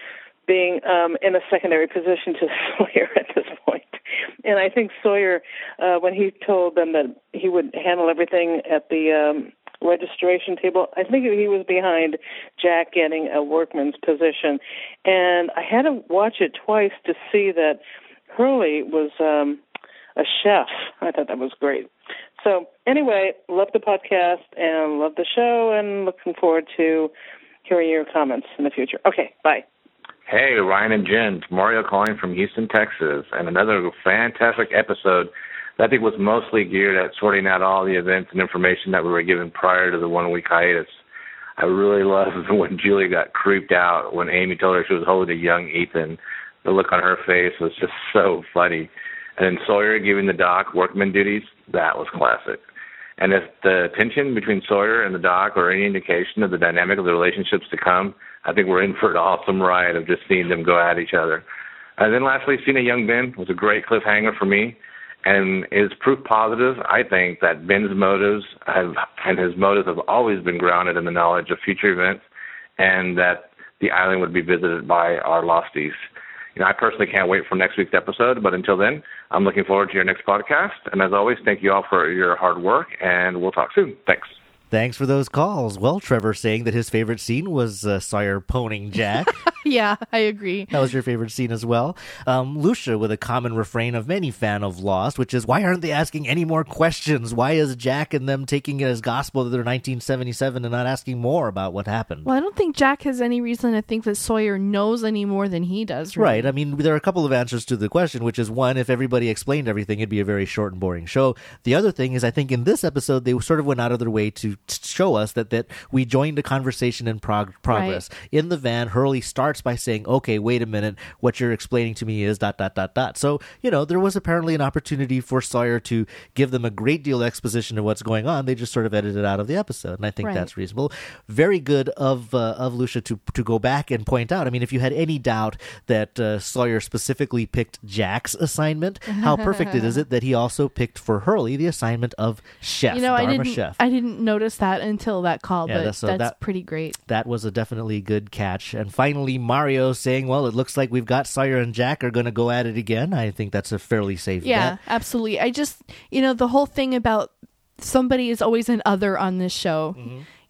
being um, in a secondary position to Sawyer at this point. And I think Sawyer, uh, when he told them that he would handle everything at the um, registration table, I think he was behind Jack getting a workman's position. And I had to watch it twice to see that Hurley was um, a chef. I thought that was great. So anyway, love the podcast and love the show, and looking forward to hearing your comments in the future. Okay, bye. Hey, Ryan and Jen. It's Mario calling from Houston, Texas, and another fantastic episode that I think was mostly geared at sorting out all the events and information that we were given prior to the one-week hiatus. I really loved when Julia got creeped out when Amy told her she was holding a young Ethan. The look on her face was just so funny. And then Sawyer giving the doc workman duties, that was classic. And if the tension between Sawyer and the doc or any indication of the dynamic of the relationships to come, I think we're in for an awesome ride of just seeing them go at each other. And then lastly, seeing a young Ben was a great cliffhanger for me, and is proof positive, I think, that Ben's motives have, and his motives have always been grounded in the knowledge of future events, and that the island would be visited by our losties. You know, I personally can't wait for next week's episode, but until then, I'm looking forward to your next podcast. And as always, thank you all for your hard work, and we'll talk soon. Thanks. Thanks for those calls. Well, Trevor saying that his favorite scene was uh, Sawyer poning Jack. Yeah, I agree. That was your favorite scene as well. Um, Lucia with a common refrain of many fan of Lost, which is, why aren't they asking any more questions? Why is Jack and them taking it as gospel that they're nineteen seventy-seven and not asking more about what happened? Well, I don't think Jack has any reason to think that Sawyer knows any more than he does. Really. Right. I mean, there are a couple of answers to the question, which is, one, if everybody explained everything, it'd be a very short and boring show. The other thing is, I think in this episode, they sort of went out of their way to show us that, that we joined a conversation in prog- progress. Right. In the van, Hurley starts by saying, okay, wait a minute, what you're explaining to me is dot, dot, dot, dot. So, you know, there was apparently an opportunity for Sawyer to give them a great deal of exposition of what's going on. They just sort of edited it out of the episode, and I think right. that's reasonable. Very good of uh, of Lucia to to go back and point out. I mean, if you had any doubt that uh, Sawyer specifically picked Jack's assignment, how perfect it is it that he also picked for Hurley the assignment of chef, you know, Dharma I didn't, chef. I didn't notice that until that call, yeah, but that's, so that's that, pretty great. That was a definitely good catch. And finally, Mario saying, well, it looks like we've got Sawyer and Jack are going to go at it again. I think that's a fairly safe yeah, bet. Yeah, absolutely. I just, you know, the whole thing about somebody is always an other on this show. Mm-hmm.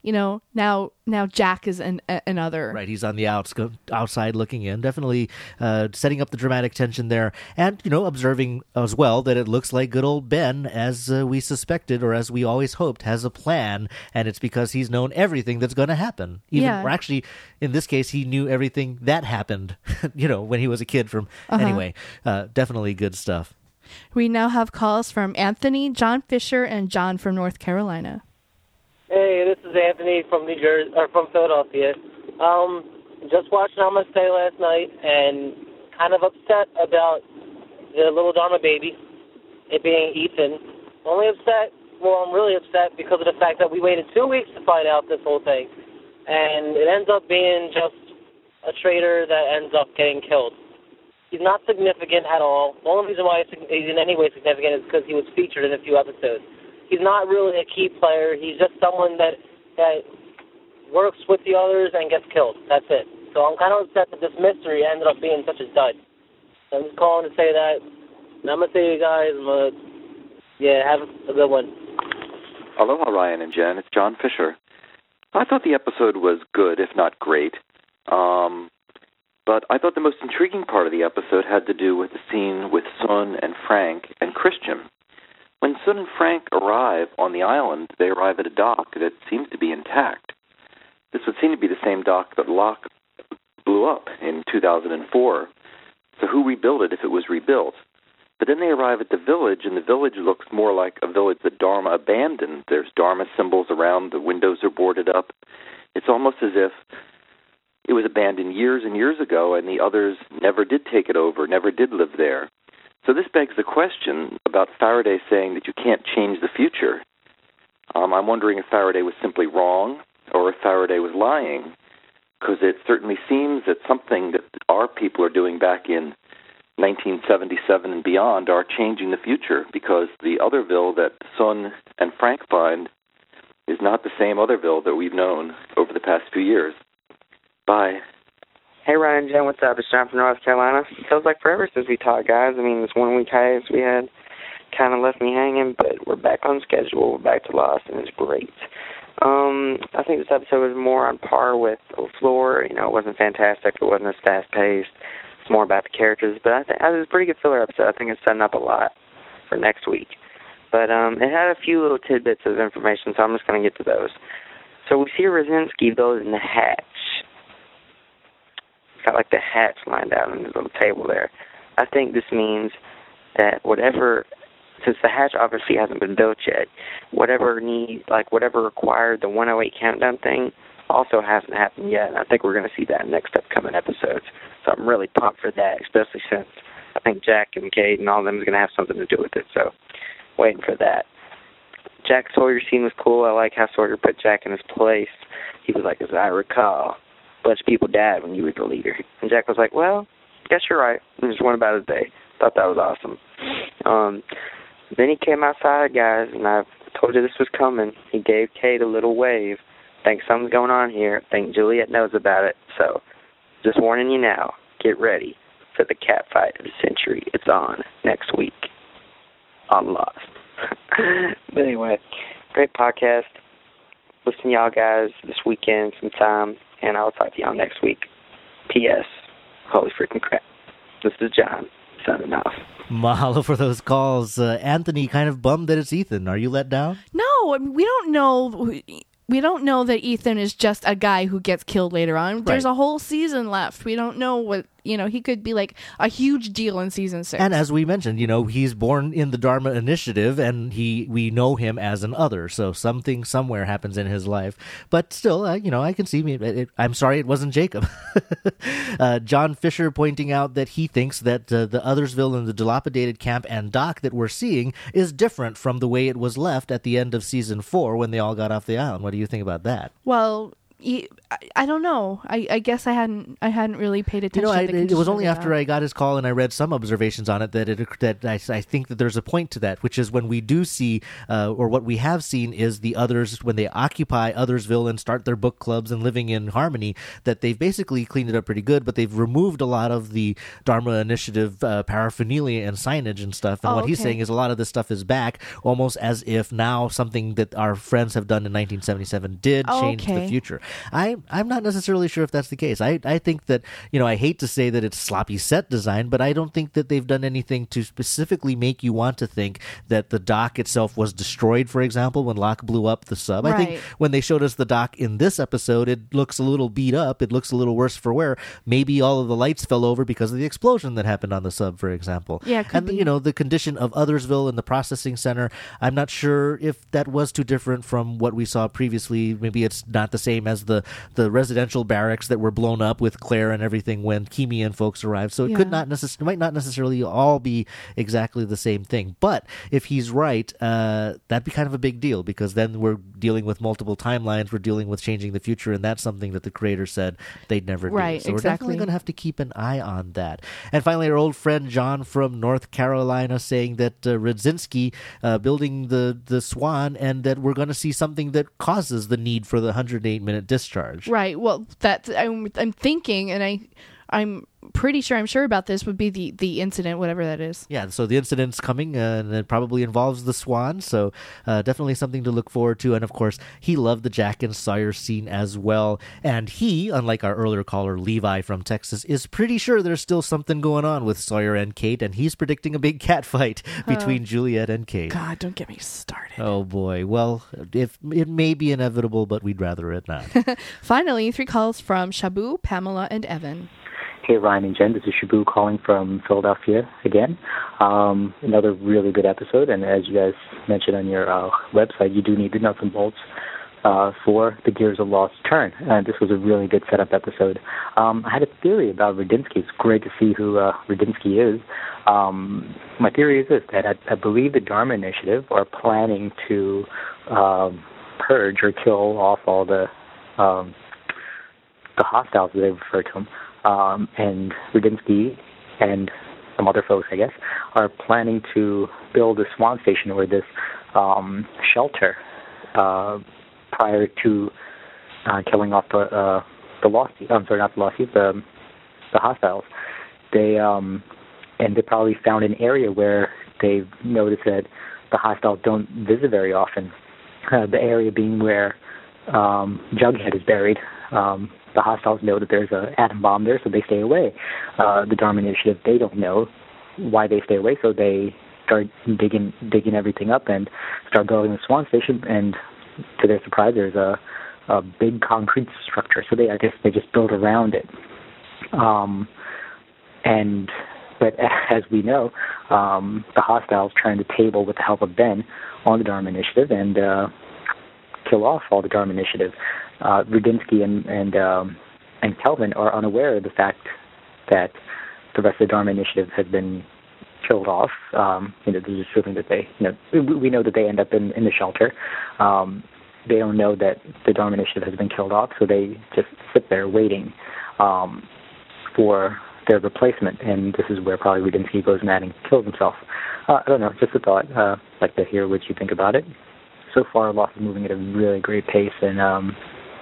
you know, now now Jack is an, another. Right, he's on the outs, outside looking in, definitely uh, setting up the dramatic tension there, and, you know, observing as well that it looks like good old Ben, as uh, we suspected, or as we always hoped, has a plan, and it's because he's known everything that's going to happen. Even, yeah. Or actually, in this case, he knew everything that happened, you know, when he was a kid from, uh-huh. anyway, uh, definitely good stuff. We now have calls from Anthony, John Fisher, and John from North Carolina. Hey, this is Anthony from New Jersey, or from Philadelphia. Um, just watched Namaste last night and kind of upset about the little Dharma baby, it being Ethan. Only upset, well, I'm really upset because of the fact that we waited two weeks to find out this whole thing, and it ends up being just a traitor that ends up getting killed. He's not significant at all. The only reason why he's in any way significant is because he was featured in a few episodes. He's not really a key player. He's just someone that that works with the others and gets killed. That's it. So I'm kind of upset that this mystery ended up being such a dud. So I'm just calling to say that. And I'm going to say to you guys, I'm gonna, yeah, have a good one. Aloha, Ryan and Jen. It's John Fisher. I thought the episode was good, if not great. Um... But I thought the most intriguing part of the episode had to do with the scene with Sun and Frank and Christian. When Sun and Frank arrive on the island, they arrive at a dock that seems to be intact. This would seem to be the same dock that Locke blew up in two thousand four. So who rebuilt it if it was rebuilt? But then they arrive at the village, and the village looks more like a village that Dharma abandoned. There's Dharma symbols around, the windows are boarded up. It's almost as if it was abandoned years and years ago, and the others never did take it over, never did live there. So this begs the question about Faraday saying that you can't change the future. Um, I'm wondering if Faraday was simply wrong or if Faraday was lying, because it certainly seems that something that our people are doing back in nineteen seventy-seven and beyond are changing the future, because the Otherville that Sun and Frank find is not the same Otherville that we've known over the past few years. Bye. Hey, Ryan and Jen, what's up? It's John from North Carolina. Feels like forever since we talked, guys. I mean, this one week hiatus we had kind of left me hanging, but we're back on schedule. We're back to Lost, and it's great. Um, I think this episode was more on par with Floor. You know, it wasn't fantastic. It wasn't as fast-paced. It's more about the characters, but I think it was a pretty good filler episode. I think it's setting up a lot for next week. But um, it had a few little tidbits of information, so I'm just going to get to those. So we see Rosinski building the hatch. Got like the hatch lined out on his little table there. I think this means that whatever, since the hatch obviously hasn't been built yet, whatever need, like whatever required the one oh eight countdown thing also hasn't happened yet. And I think we're going to see that in next upcoming episodes. So I'm really pumped for that, especially since I think Jack and Kate and all of them is going to have something to do with it. So waiting for that. Jack Sawyer scene was cool. I like how Sawyer put Jack in his place. He was like, as I recall, a bunch of people died when you were the leader. And Jack was like, well, guess you're right. And just went about his day. Thought that was awesome. Um, then he came outside, guys, and I told you this was coming. He gave Kate a little wave. Think something's going on here. Think Juliet knows about it. So just warning you now, get ready for the cat fight of the century. It's on next week on Lost. But anyway, great podcast. Listen to y'all guys this weekend sometime, and I'll talk to y'all next week. P S. Holy freaking crap. This is John, signing off. Mahalo for those calls. Uh, Anthony, kind of bummed that it's Ethan. Are you let down? No, I mean, we don't know. We don't know that Ethan is just a guy who gets killed later on. There's Right. a whole season left. We don't know what, you know, he could be like a huge deal in season six. And as we mentioned, you know, he's born in the Dharma Initiative, and he we know him as an other. So something somewhere happens in his life. But still, uh, you know, I can see me. It, it, I'm sorry it wasn't Jacob. uh, John Fisher pointing out that he thinks that uh, the Othersville and the dilapidated camp and dock that we're seeing is different from the way it was left at the end of season four when they all got off the island. What do you think about that? Well, he, I, I don't know. I, I guess I hadn't I hadn't really paid You attention. know, I, to the it was condition only of the after dog. I got his call and I read some observations on it that it that I, I think that there's a point to that, which is when we do see, uh, or what we have seen is the others, when they occupy Othersville and start their book clubs and living in harmony, that they've basically cleaned it up pretty good, but they've removed a lot of the Dharma Initiative uh, paraphernalia and signage and stuff. And Oh, what he's okay. saying is a lot of this stuff is back, almost as if now something that our friends have done in nineteen seventy-seven did Oh, change okay. the future. I, I'm not necessarily sure if that's the case. I, I think that, you know, I hate to say that it's sloppy set design, but I don't think that they've done anything to specifically make you want to think that the dock itself was destroyed, for example, when Locke blew up the sub. I think Right. when they showed us the dock in this episode, it looks a little beat up. It looks a little worse for wear. Maybe all of the lights fell over because of the explosion that happened on the sub, for example. Yeah, it could and, be. you know, the condition of Othersville and the processing center, I'm not sure if that was too different from what we saw previously. Maybe it's not the same as the, the residential barracks that were blown up with Claire and everything when Kimi and folks arrived. So it could Yeah. not necess- might not necessarily all be exactly the same thing. But if he's right, uh, that'd be kind of a big deal, because then we're dealing with multiple timelines. We're dealing with changing the future, and that's something that the creator said they'd never Right, do. So we're exactly. definitely going to have to keep an eye on that. And finally, our old friend John from North Carolina saying that uh, Radzinski uh, building the, the Swan, and that we're going to see something that causes the need for the one hundred eight minute discharge. Right. Well, that I'm I'm thinking, and I I'm pretty sure I'm sure about this would be the the incident, whatever that is. Yeah, so the incident's coming, uh, and it probably involves the Swan, so uh, definitely something to look forward to. And of course, he loved the Jack and Sawyer scene as well. And he, unlike our earlier caller, Levi from Texas, is pretty sure there's still something going on with Sawyer and Kate, and he's predicting a big cat fight between Uh, Juliet and Kate. God, don't get me started. Oh boy. Well, if it may be inevitable, but we'd rather it not. Finally, three calls from Shabu, Pamela, and Evan. Hey, Ryan and Jen, this is Shabu calling from Philadelphia again. Um, another really good episode, and as you guys mentioned on your uh, website, you do need the nuts and bolts uh, for the Gears of Lost turn, and this was a really good setup episode. Um, I had a theory about Radinsky. It's great to see who uh, Radinsky is. Um, my theory is this, that I, I believe the Dharma Initiative are planning to um, purge or kill off all the um, the hostiles, as they refer to them. Um, and Radinsky and some other folks, I guess, are planning to build a Swan Station, or this um, shelter, uh, prior to uh, killing off the uh, the lost. I'm sorry, not the lost, the the hostiles. They um, and they probably found an area where they've noticed that the hostiles don't visit very often. Uh, the area being where um, Jughead is buried. Um, the hostiles know that there's an atom bomb there, so they stay away. Uh, the Dharma Initiative, they don't know why they stay away, so they start digging digging everything up and start building the Swan Station. And to their surprise, there's a, a big concrete structure. So they, I guess, they just build around it. Um, and but as we know, um, the hostiles trying to table with the help of Ben on the Dharma Initiative and uh, kill off all the Dharma Initiative. Uh, Radinsky and and um, and Kelvin are unaware of the fact that the rest of the Dharma Initiative has been killed off. Um, you know, they're assuming that they, you know, we, we know that they end up in, in the shelter. Um, they don't know that the Dharma Initiative has been killed off, so they just sit there waiting um, for their replacement. And this is where probably Radinsky goes mad and kills himself. Uh, I don't know, just a thought. Uh, I'd like to hear what you think about it. So far, Lost is moving at a really great pace, and um,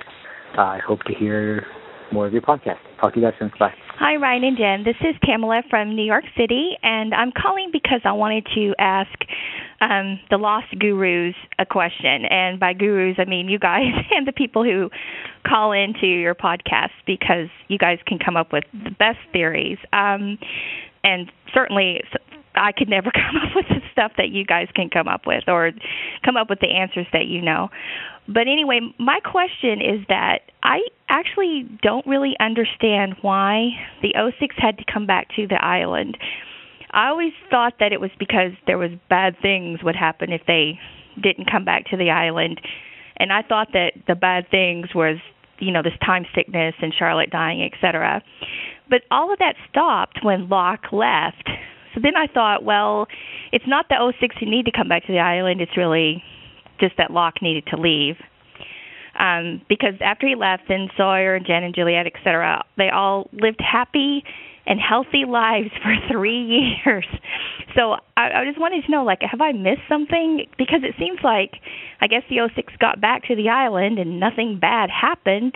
I hope to hear more of your podcast. Talk to you guys soon. Bye. Hi, Ryan and Jen. This is Pamela from New York City, and I'm calling because I wanted to ask um, the Lost Gurus a question. And by gurus, I mean you guys and the people who call into your podcast, because you guys can come up with the best theories. Um, and certainly I could never come up with the stuff that you guys can come up with, or come up with the answers that you know. But anyway, my question is that I actually don't really understand why the O six had to come back to the island. I always thought that it was because there was bad things would happen if they didn't come back to the island. And I thought that the bad things was, you know, this time sickness and Charlotte dying, et cetera. But all of that stopped when Locke left. So then I thought, well, it's not the O six who need to come back to the island. It's really just that Locke needed to leave. Um, because after he left, then Sawyer and Jen and Juliet, et cetera, they all lived happy and healthy lives for three years. So I, I just wanted to know, like, have I missed something? Because it seems like, I guess the oh six got back to the island and nothing bad happened.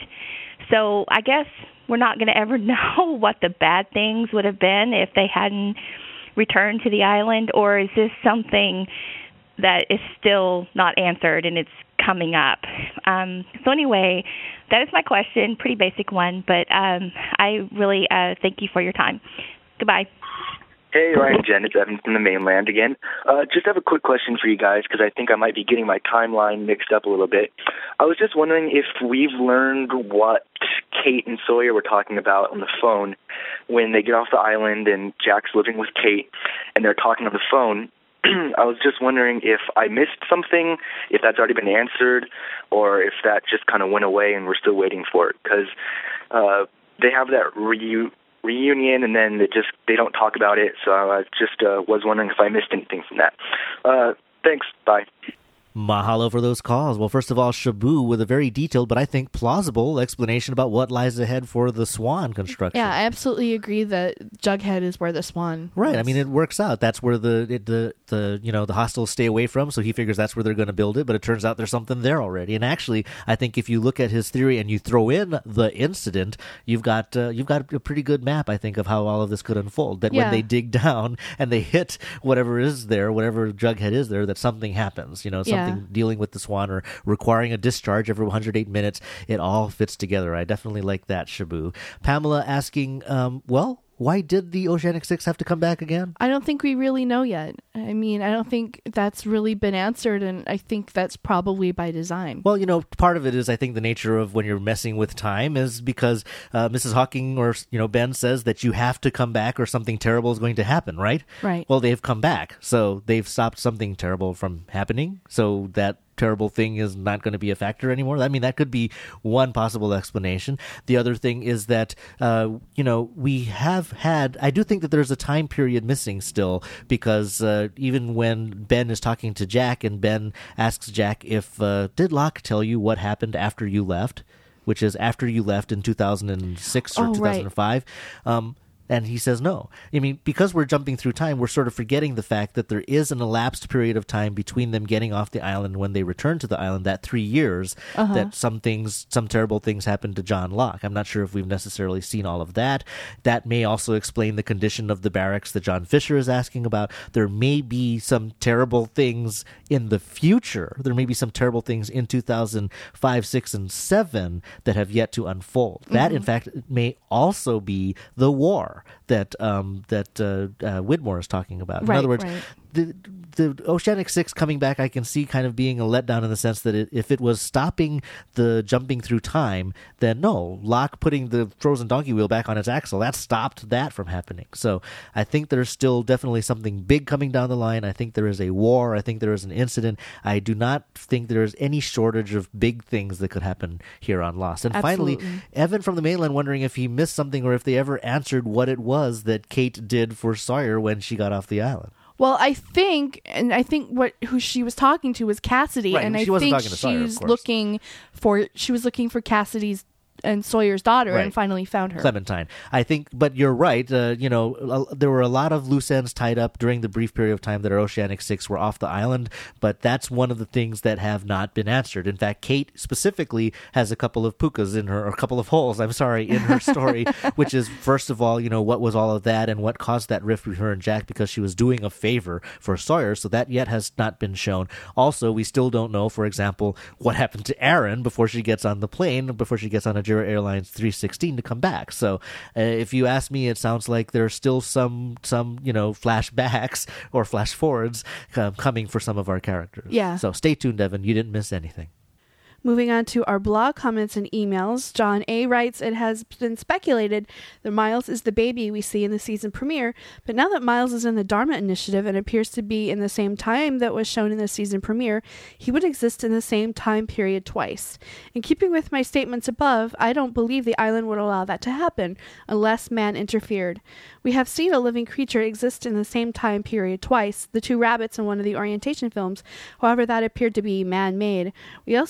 So I guess we're not going to ever know what the bad things would have been if they hadn't returned to the island, or is this something that is still not answered and it's coming up? Um, so anyway, that is my question, pretty basic one, but um, I really uh, thank you for your time. Goodbye. Hey, Ryan and Jen, it's Evan from the mainland again. Uh, just have a quick question for you guys, because I think I might be getting my timeline mixed up a little bit. I was just wondering if we've learned what Kate and Sawyer were talking about on the phone when they get off the island and Jack's living with Kate and they're talking on the phone. I was just wondering if I missed something, if that's already been answered, or if that just kind of went away and we're still waiting for it. Because uh, they have that reu- reunion and then they just they don't talk about it. So I just uh, was wondering if I missed anything from that. Uh, thanks. Bye. Mahalo for those calls. Well, first of all, Shabu with a very detailed, but I think plausible explanation about what lies ahead for the Swan construction. Yeah, I absolutely agree that Jughead is where the Swan Right. is. I mean, it works out. That's where the it, the the you know the hostiles stay away from. So he figures that's where they're going to build it. But it turns out there's something there already. And actually, I think if you look at his theory and you throw in the incident, you've got uh, you've got a pretty good map, I think, of how all of this could unfold. That Yeah. when they dig down and they hit whatever is there, whatever Jughead is there, that something happens. You know, something Yeah. dealing with the Swan or requiring a discharge every one hundred eight minutes. It all fits together. I definitely like that, Shabu. Pamela asking, um, well, why did the Oceanic Six have to come back again? I don't think we really know yet. I mean, I don't think that's really been answered, and I think that's probably by design. Well, you know, part of it is, I think, the nature of when you're messing with time is because uh, Missus Hawking or, you know, Ben says that you have to come back or something terrible is going to happen, right? Right. Well, they've come back, so they've stopped something terrible from happening, so that terrible thing is not going to be a factor anymore. I mean, that could be one possible explanation. The other thing is that, uh, you know, we have had, I do think that there's a time period missing still, because uh, even when Ben is talking to Jack and Ben asks Jack if, uh, did Locke tell you what happened after you left? Which is after you left in two thousand six or Oh, two thousand five. Right. Um, And he says no. I mean, because we're jumping through time, we're sort of forgetting the fact that there is an elapsed period of time between them getting off the island when they return to the island, that three years, Uh-huh. that some things, some terrible things happened to John Locke. I'm not sure if we've necessarily seen all of that. That may also explain the condition of the barracks that John Fisher is asking about. There may be some terrible things in the future. There may be some terrible things in two thousand five, six, and seven that have yet to unfold. That, Mhm. in fact, may also be the war that um, that uh, uh, Widmore is talking about. In Right, other words, right. the the Oceanic Six coming back, I can see kind of being a letdown in the sense that it, if it was stopping the jumping through time, then no, Locke putting the frozen donkey wheel back on its axle, that stopped that from happening. So I think there's still definitely something big coming down the line. I think there is a war. I think there is an incident. I do not think there is any shortage of big things that could happen here on Lost. And finally, Absolutely. Evan from the mainland wondering if he missed something or if they ever answered what it was that Kate did for Sawyer when she got off the island. Well, I think, and I think what who she was talking to was Cassidy, Right, and she I wasn't think talking to Sawyer, of she's course. looking for she was looking for Cassidy's and Sawyer's daughter, Right. and finally found her. Clementine. I think, but you're right. Uh, you know, uh, there were a lot of loose ends tied up during the brief period of time that our Oceanic Six were off the island, but that's one of the things that have not been answered. In fact, Kate specifically has a couple of pukas in her, or a couple of holes, I'm sorry, in her story, which is, first of all, you know, what was all of that and what caused that rift between her and Jack, because she was doing a favor for Sawyer, so that yet has not been shown. Also, we still don't know, for example, what happened to Aaron before she gets on the plane, before she gets on Nigeria Airlines three sixteen to come back. So uh, if you ask me, it sounds like there's still some, some you know, flashbacks or flash forwards um, coming for some of our characters. Yeah. So stay tuned, Evan. You didn't miss anything. Moving on to our blog comments and emails, John A. writes, it has been speculated that Miles is the baby we see in the season premiere, but now that Miles is in the Dharma Initiative and appears to be in the same time that was shown in the season premiere, he would exist in the same time period twice. In keeping with my statements above, I don't believe the island would allow that to happen, unless man interfered. We have seen a living creature exist in the same time period twice, the two rabbits in one of the orientation films, however that appeared to be man-made. We also saw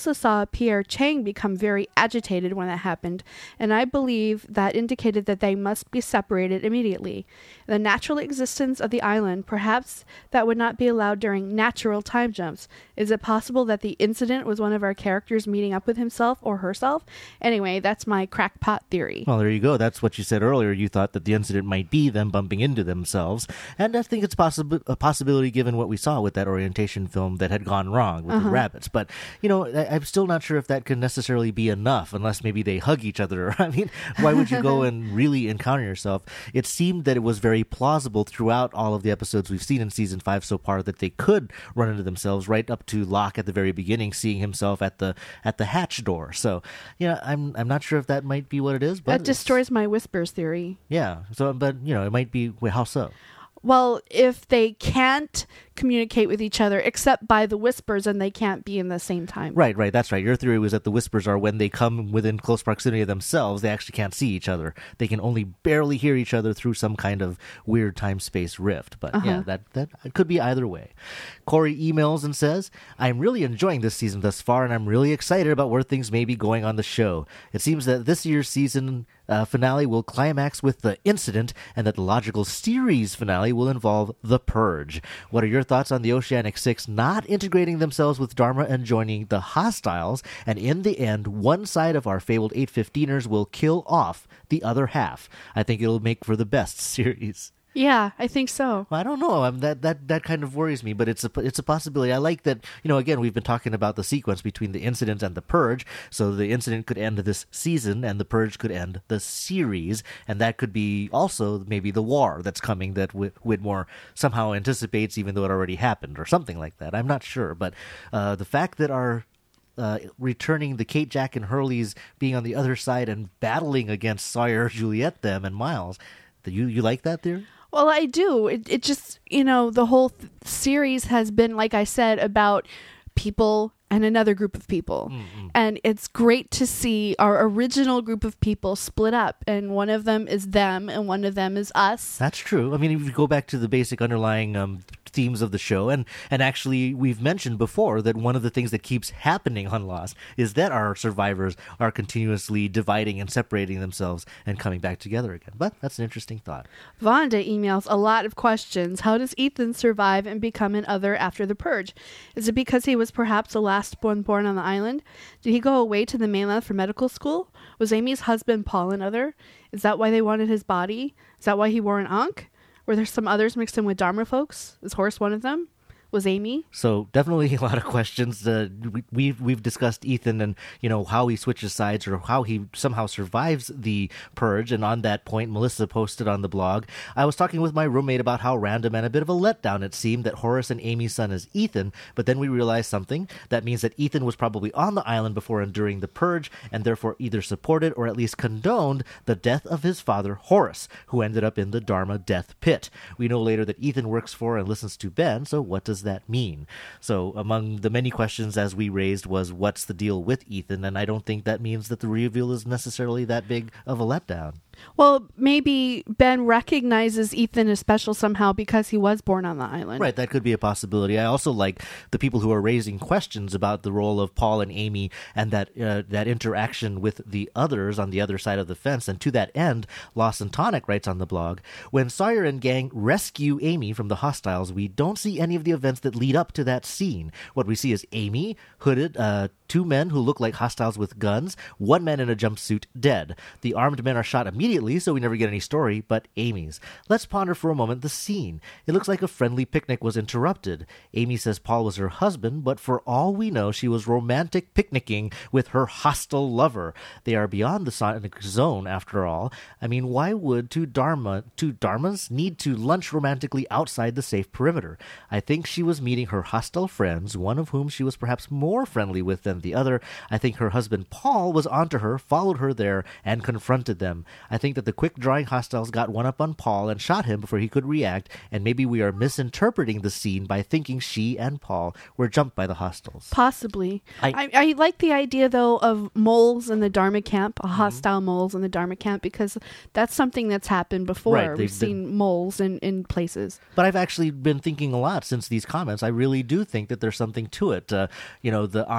saw Pierre Chang become very agitated when that happened, and I believe that indicated that they must be separated immediately. The natural existence of the island, perhaps that would not be allowed during natural time jumps. Is it possible that the incident was one of our characters meeting up with himself or herself? Anyway, that's my crackpot theory. Well, there you go. That's what you said earlier. You thought that the incident might be them bumping into themselves. And I think it's possib- a possibility given what we saw with that orientation film that had gone wrong with Uh-huh. the rabbits. But, you know, I- I'm still not sure if that can necessarily be enough unless maybe they hug each other. I mean, why would you go and really encounter yourself? It seemed that it was very plausible throughout all of the episodes we've seen in season five so far that they could run into themselves, right up to Locke at the very beginning, seeing himself at the at the hatch door. So, you know, I'm I'm not sure if that might be what it is, but That destroys my whispers theory. yeah. So, but you know, it might be. Wait, how so? Well, if they can't communicate with each other except by the whispers, and they can't be in the same time. Right, right. That's right. Your theory was that the whispers are when they come within close proximity of themselves, they actually can't see each other. They can only barely hear each other through some kind of weird time-space rift. But Uh-huh. yeah, that that it could be either way. Corey emails and says, "I'm really enjoying this season thus far, and I'm really excited about where things may be going on the show. It seems that this year's season uh, finale will climax with the incident, and that the logical series finale will involve the purge. What are your thoughts on the Oceanic Six not integrating themselves with Dharma and joining the hostiles, and in the end, one side of our fabled eight fifteeners will kill off the other half? I think it'll make for the best series." Yeah, I think so. Well, I don't know. Um, that that that kind of worries me, but it's a it's a possibility. I like that. You know, again, we've been talking about the sequence between the incident and the purge. So the incident could end this season, and the purge could end the series, and that could be also maybe the war that's coming that Whit- Whitmore somehow anticipates, even though it already happened, or something like that. I'm not sure, but uh, the fact that our Uh, returning the Kate, Jack, and Hurleys being on the other side and battling against Sawyer, Juliet, them, and Miles. Do you you like that theory? Well, I do. It it just, you know, the whole th- series has been, like I said, about people and another group of people. Mm-hmm. And it's great to see our original group of people split up, and one of them is them and one of them is us. That's true. I mean, if you go back to the basic underlying um, themes of the show, and, and actually we've mentioned before that one of the things that keeps happening on Lost is that our survivors are continuously dividing and separating themselves and coming back together again. But that's an interesting thought. Vonda emails a lot of questions. How does Ethan survive and become an other after the purge? Is it because he was perhaps the last one born on the island? Did he go away to the mainland for medical school? Was Amy's husband Paul an other? Is that why they wanted his body? Is that why he wore an ankh? Were there some others mixed in with Dharma folks? Is Horace one of them? Was Amy? So definitely a lot of questions. Uh, we, we've we've discussed Ethan and you know how he switches sides or how he somehow survives the purge. And on that point, Melissa posted on the blog, "I was talking with my roommate about how random and a bit of a letdown it seemed that Horace and Amy's son is Ethan, but then we realized something. That means that Ethan was probably on the island before and during the purge, and therefore either supported or at least condoned the death of his father Horace, who ended up in the Dharma death pit. We know later that Ethan works for and listens to Ben. So what does that mean?" So among the many questions as we raised was, what's the deal with Ethan? And I don't think that means that the reveal is necessarily that big of a letdown. Well, maybe Ben recognizes Ethan as special somehow because he was born on the island. Right, that could be a possibility. I also like the people who are raising questions about the role of Paul and Amy and that uh, that interaction with the others on the other side of the fence. And to that end, Lost and Tonic writes on the blog, "When Sawyer and gang rescue Amy from the hostiles, we don't see any of the events that lead up to that scene. What we see is Amy, hooded, uh, two men who look like hostiles with guns, one man in a jumpsuit, dead. The armed men are shot immediately, so we never get any story but Amy's. Let's ponder for a moment the scene. It looks like a friendly picnic was interrupted. Amy says Paul was her husband, but for all we know, she was romantic picnicking with her hostile lover. They are beyond the sonic zone, after all. I mean, why would two Dharma, two Dharmas need to lunch romantically outside the safe perimeter? I think she was meeting her hostile friends, one of whom she was perhaps more friendly with than the other. I think her husband Paul was onto her, followed her there, and confronted them. I think that the quick-drawing hostiles got one up on Paul and shot him before he could react, and maybe we are misinterpreting the scene by thinking she and Paul were jumped by the hostiles." Possibly. I- I, I like the idea, though, of moles in the Dharma camp, hostile moles in the Dharma camp, because that's something that's happened before. Right, We've they've seen moles in, in places. But I've actually been thinking a lot since these comments. I really do think that there's something to it. Uh, you know, the Ankh is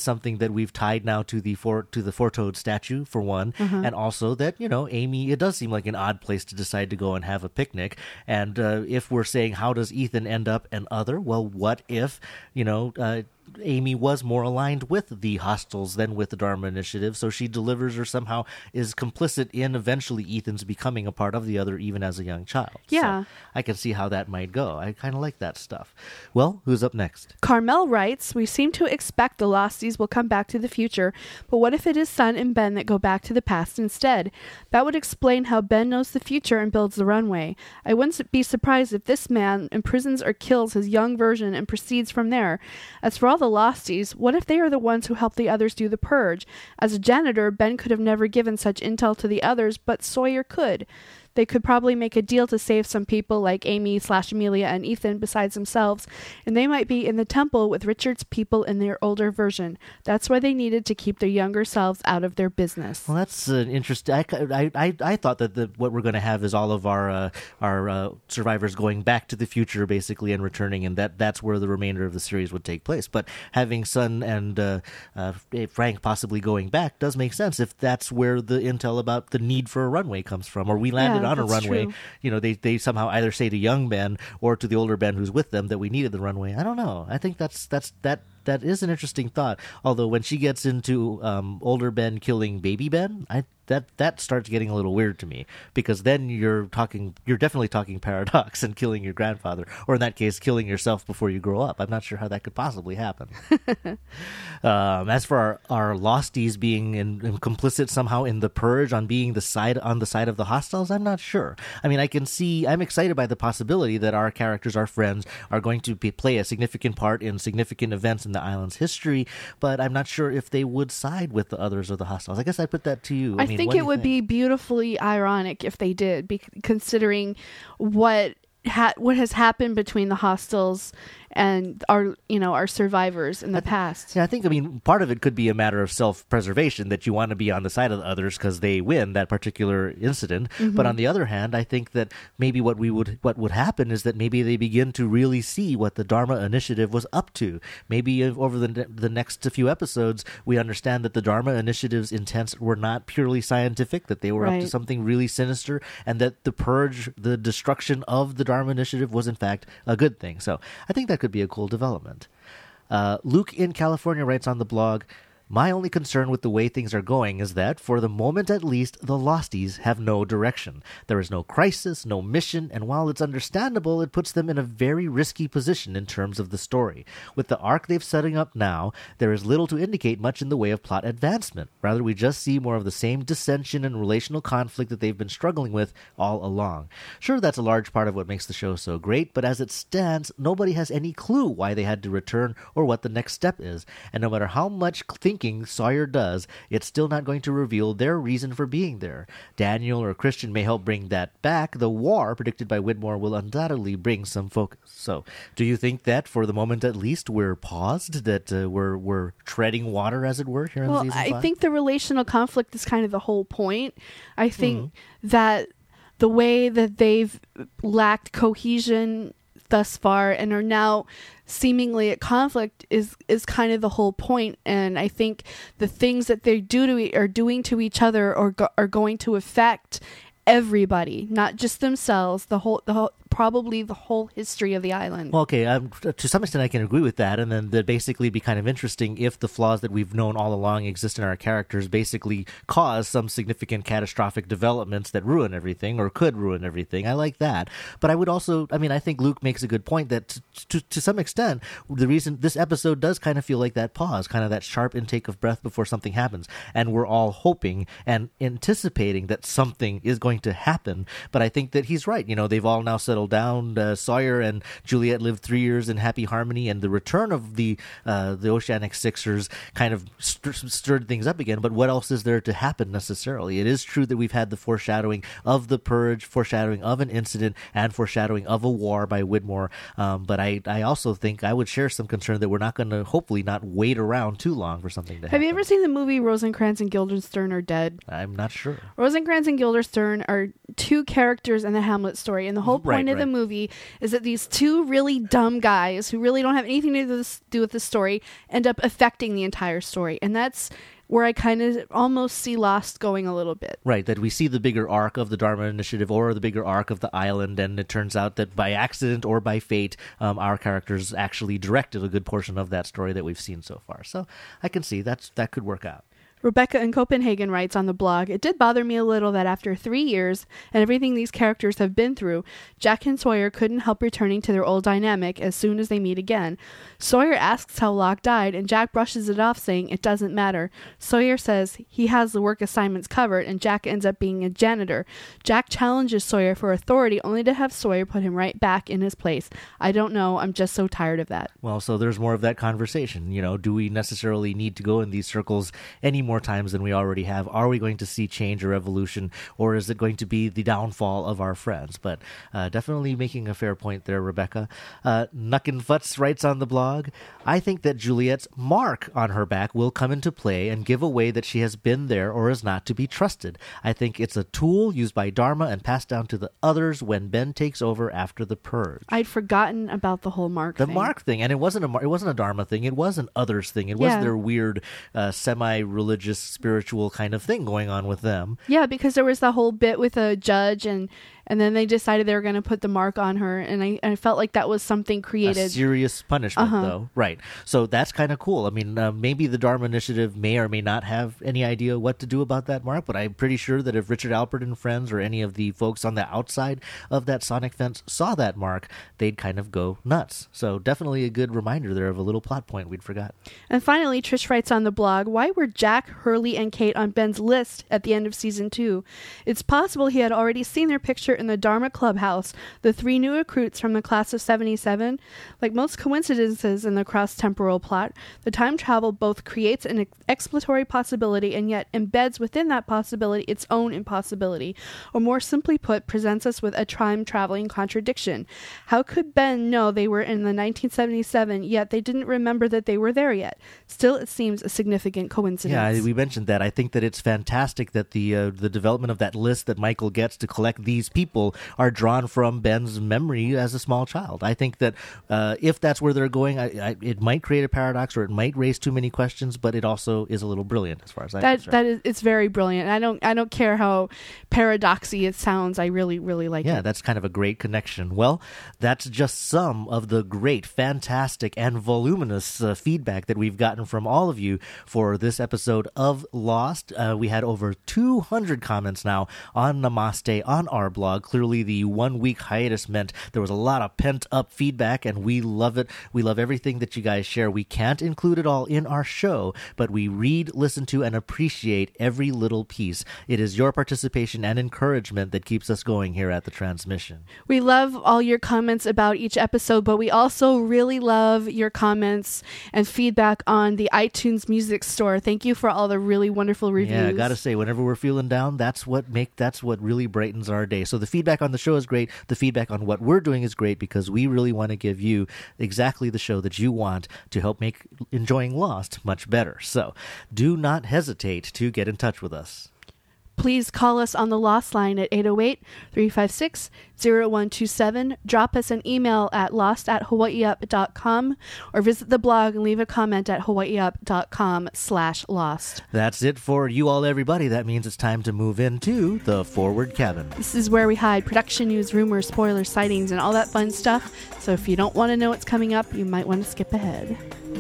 is something that we've tied now to the four to the four-toed statue, for one, Mhm. and also that, you know, Amy, it does seem like an odd place to decide to go and have a picnic. And uh, if we're saying, how does Ethan end up an other? Well, what if, you know, uh, Amy was more aligned with the hostiles than with the Dharma Initiative, so she delivers or somehow is complicit in eventually Ethan's becoming a part of the other, even as a young child. Yeah. So I can see how that might go. I kind of like that stuff. Well, who's up next? Carmel writes, we seem to expect the Losties will come back to the future, but what if it is Sun and Ben that go back to the past instead? That would explain how Ben knows the future and builds the runway. I wouldn't be surprised if this man imprisons or kills his young version and proceeds from there. As for all the Losties, what if they are the ones who help the others do the purge? As a janitor, Ben could have never given such intel to the others, but Sawyer could. They could probably make a deal to save some people like Amy slash Amelia and Ethan besides themselves, and they might be in the temple with Richard's people in their older version. That's why they needed to keep their younger selves out of their business. Well, that's an interesting. I, I, I, I thought that the, what we're going to have is all of our uh, our uh, survivors going back to the future, basically, and returning, and that that's where the remainder of the series would take place. But having Sun and uh, uh, Frank possibly going back does make sense if that's where the intel about the need for a runway comes from, or we landed Yeah, on a that's runway. true. You know, they they somehow either say to young Ben or to the older Ben who's with them that we needed the runway. I don't know. I think that's that's that. That is an interesting thought. Although when she gets into um, older Ben killing baby Ben, I that that starts getting a little weird to me, because then you're talking, you're definitely talking paradox and killing your grandfather, or in that case, killing yourself before you grow up. I'm not sure how that could possibly happen. um, as for our, our Losties being in, in complicit somehow in the purge, on being the side on the side of the hostiles, I'm not sure. I mean, I can see, I'm excited by the possibility that our characters, our friends, are going to be, play a significant part in significant events in the island's history, but I'm not sure if they would side with the others or the hostiles. I guess I put that to you. I, I, mean, think what do it you would think? be beautifully ironic if they did, be- considering what ha- what has happened between the hostiles and our, you know, our survivors in the past. Yeah, I think, I mean, part of it could be a matter of self-preservation, that you want to be on the side of the others because they win that particular incident. Mhm. But on the other hand, I think that maybe what we would what would happen is that maybe they begin to really see what the Dharma Initiative was up to. Maybe if over the the next few episodes, we understand that the Dharma Initiative's intents were not purely scientific, that they were up to Right. something really sinister, and that the purge, the destruction of the Dharma Initiative was in fact a good thing. So I think that could be a cool development. Uh, Luke in California writes on the blog, my only concern with the way things are going is that, for the moment at least, the Losties have no direction. There is no crisis, no mission, and while it's understandable, it puts them in a very risky position in terms of the story. With the arc they've setting up now, there is little to indicate much in the way of plot advancement. Rather, we just see more of the same dissension and relational conflict that they've been struggling with all along. Sure, that's a large part of what makes the show so great, but as it stands, nobody has any clue why they had to return or what the next step is. And no matter how much thinking Sawyer does, it's still not going to reveal their reason for being there. Daniel or Christian may help bring that back. The war predicted by Widmore will undoubtedly bring some focus. So, do you think that, for the moment at least, we're paused, that uh, we're we're treading water, as it were, here in Well, season I five? think the relational conflict is kind of the whole point. I think Mm-hmm. that the way that they've lacked cohesion thus far and are now seemingly at conflict is is kind of the whole point. And I think the things that they do to e- are doing to each other or go- are going to affect everybody, not just themselves, the whole the whole probably the whole history of the island. Well, okay, um, to some extent I can agree with that, and then that'd basically be kind of interesting if the flaws that we've known all along exist in our characters basically cause some significant catastrophic developments that ruin everything, or could ruin everything. I like that. But I would also, I mean, I think Luke makes a good point that to, to, to some extent, the reason this episode does kind of feel like that pause, kind of that sharp intake of breath before something happens, and we're all hoping and anticipating that something is going to happen. But I think that he's right. You know, they've all now settled down. Uh, Sawyer and Juliet lived three years in happy harmony, and the return of the uh, the Oceanic Sixers kind of st- stirred things up again. But what else is there to happen necessarily? It is true that we've had the foreshadowing of the purge, foreshadowing of an incident, and foreshadowing of a war by Widmore. Um, but I, I also think I would share some concern that we're not going to, hopefully not wait around too long for something to happen. Have you ever seen the movie Rosencrantz and Guildenstern Are Dead? I'm not sure. Rosencrantz and Guildenstern are two characters in the Hamlet story, and the whole point Right, of the Right. movie is that these two really dumb guys who really don't have anything to do with this- do with the story end up affecting the entire story. And that's where I kind of almost see Lost going a little bit. Right, that we see the bigger arc of the Dharma Initiative or the bigger arc of the island, and it turns out that by accident or by fate, um, our characters actually directed a good portion of that story that we've seen so far. So I can see that's that could work out. Rebecca in Copenhagen writes on the blog, "It did bother me a little that after three years and everything these characters have been through, Jack and Sawyer couldn't help returning to their old dynamic as soon as they meet again. Sawyer asks how Locke died, and Jack brushes it off, saying it doesn't matter. Sawyer says he has the work assignments covered, and Jack ends up being a janitor. Jack challenges Sawyer for authority, only to have Sawyer put him right back in his place. I don't know. I'm just so tired of that." Well, so there's more of that conversation. You know, do we necessarily need to go in these circles any more times than we already have? Are we going to see change or evolution, or is it going to be the downfall of our friends? But uh, definitely making a fair point there, Rebecca. Uh, Nuckin Futz writes on the blog, "I think that Juliet's mark on her back will come into play and give away that she has been there or is not to be trusted. I think it's a tool used by Dharma and passed down to the others when Ben takes over after the purge." I'd forgotten about the whole Mark The thing. Mark thing, and it wasn't a Mar- it wasn't a Dharma thing. It was an others thing. It was Yeah. their weird, uh, semi-religious, spiritual kind of thing going on with them. Yeah, because there was the whole bit with a judge, and and then they decided they were going to put the mark on her, and I, I felt like that was something created. A serious punishment, Uh-huh. though. Right. So that's kind of cool. I mean, uh, maybe the Dharma Initiative may or may not have any idea what to do about that mark, but I'm pretty sure that if Richard Alpert and friends or any of the folks on the outside of that sonic fence saw that mark, they'd kind of go nuts. So definitely a good reminder there of a little plot point we'd forgot. And finally, Trish writes on the blog, "Why were Jack, Hurley, and Kate on Ben's list at the end of season two? It's possible he had already seen their picture in the Dharma Clubhouse, the three new recruits from the class of seventy-seven. Like most coincidences in the cross-temporal plot, the time travel both creates an ex- exploratory possibility and yet embeds within that possibility its own impossibility, or more simply put, presents us with a time-traveling contradiction. How could Ben know they were in the nineteen seventy-seven, yet they didn't remember that they were there yet? Still, it seems a significant coincidence." Yeah, we mentioned that. I think that it's fantastic that the uh, the development of that list that Michael gets to collect these people are drawn from Ben's memory as a small child. I think that uh, if that's where they're going, I, I, it might create a paradox or it might raise too many questions, but it also is a little brilliant as far as I'm that concerned. that is it's very brilliant. I don't I don't care how paradoxy it sounds. I really really like Yeah, it. that's kind of a great connection. Well, that's just some of the great, fantastic, and voluminous uh, feedback that we've gotten from all of you for this episode of Lost. Uh, we had over two hundred comments now on Namaste on our blog. Clearly, the one-week hiatus meant there was a lot of pent-up feedback, and we love it. We love everything that you guys share. We can't include it all in our show, but we read, listen to, and appreciate every little piece. It is your participation and encouragement that keeps us going here at the transmission. We love all your comments about each episode, but we also really love your comments and feedback on the iTunes Music Store. Thank you for all the really wonderful reviews. Yeah, I gotta say, whenever we're feeling down, that's what make that's what really brightens our day. So the feedback on the show is great. The feedback on what we're doing is great because we really want to give you exactly the show that you want to help make enjoying Lost much better. So do not hesitate to get in touch with us. Please call us on the Lost line at eight oh eight, three five six, oh one two seven. Drop us an email at lost at hawaiiup dot com or visit the blog and leave a comment at hawaiiup.com slash lost. That's it for you all, everybody. That means it's time to move into the Forward Cabin. This is where we hide production news, rumors, spoilers, sightings, and all that fun stuff. So if you don't want to know what's coming up, you might want to skip ahead.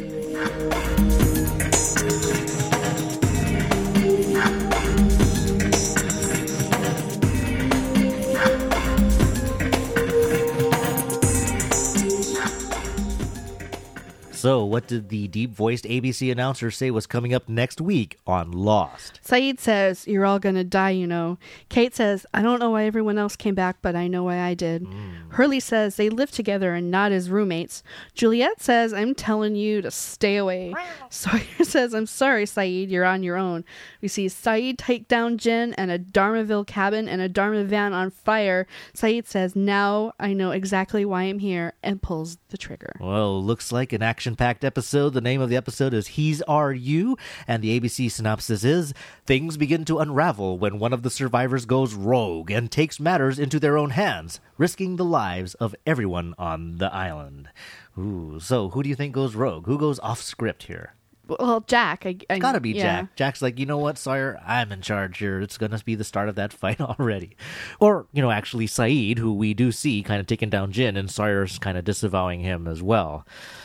So, what did the deep-voiced A B C announcer say was coming up next week on Lost? Saeed says, "You're all gonna die, you know." Kate says, "I don't know why everyone else came back, but I know why I did." Mm. Hurley says, "They live together and not as roommates." Juliet says, "I'm telling you to stay away." Sawyer says, "I'm sorry, Saeed, you're on your own." We see Saeed take down Jen and a Dharmaville cabin and a Dharma van on fire. Saeed says, "Now I know exactly why I'm here," and pulls the trigger. Well, looks like an action action-packed episode. The name of the episode is He's Are You, and the A B C synopsis is, things begin to unravel when one of the survivors goes rogue and takes matters into their own hands, risking the lives of everyone on the island. Ooh, so who do you think goes rogue? Who goes off script here? Well, Jack. I, I, it's gotta be yeah. Jack. Jack's like, you know what, Sawyer? I'm in charge here. It's gonna be the start of that fight already. Or, you know, actually Saeed, who we do see kind of taking down Jin, and Sawyer's kind of disavowing him as well.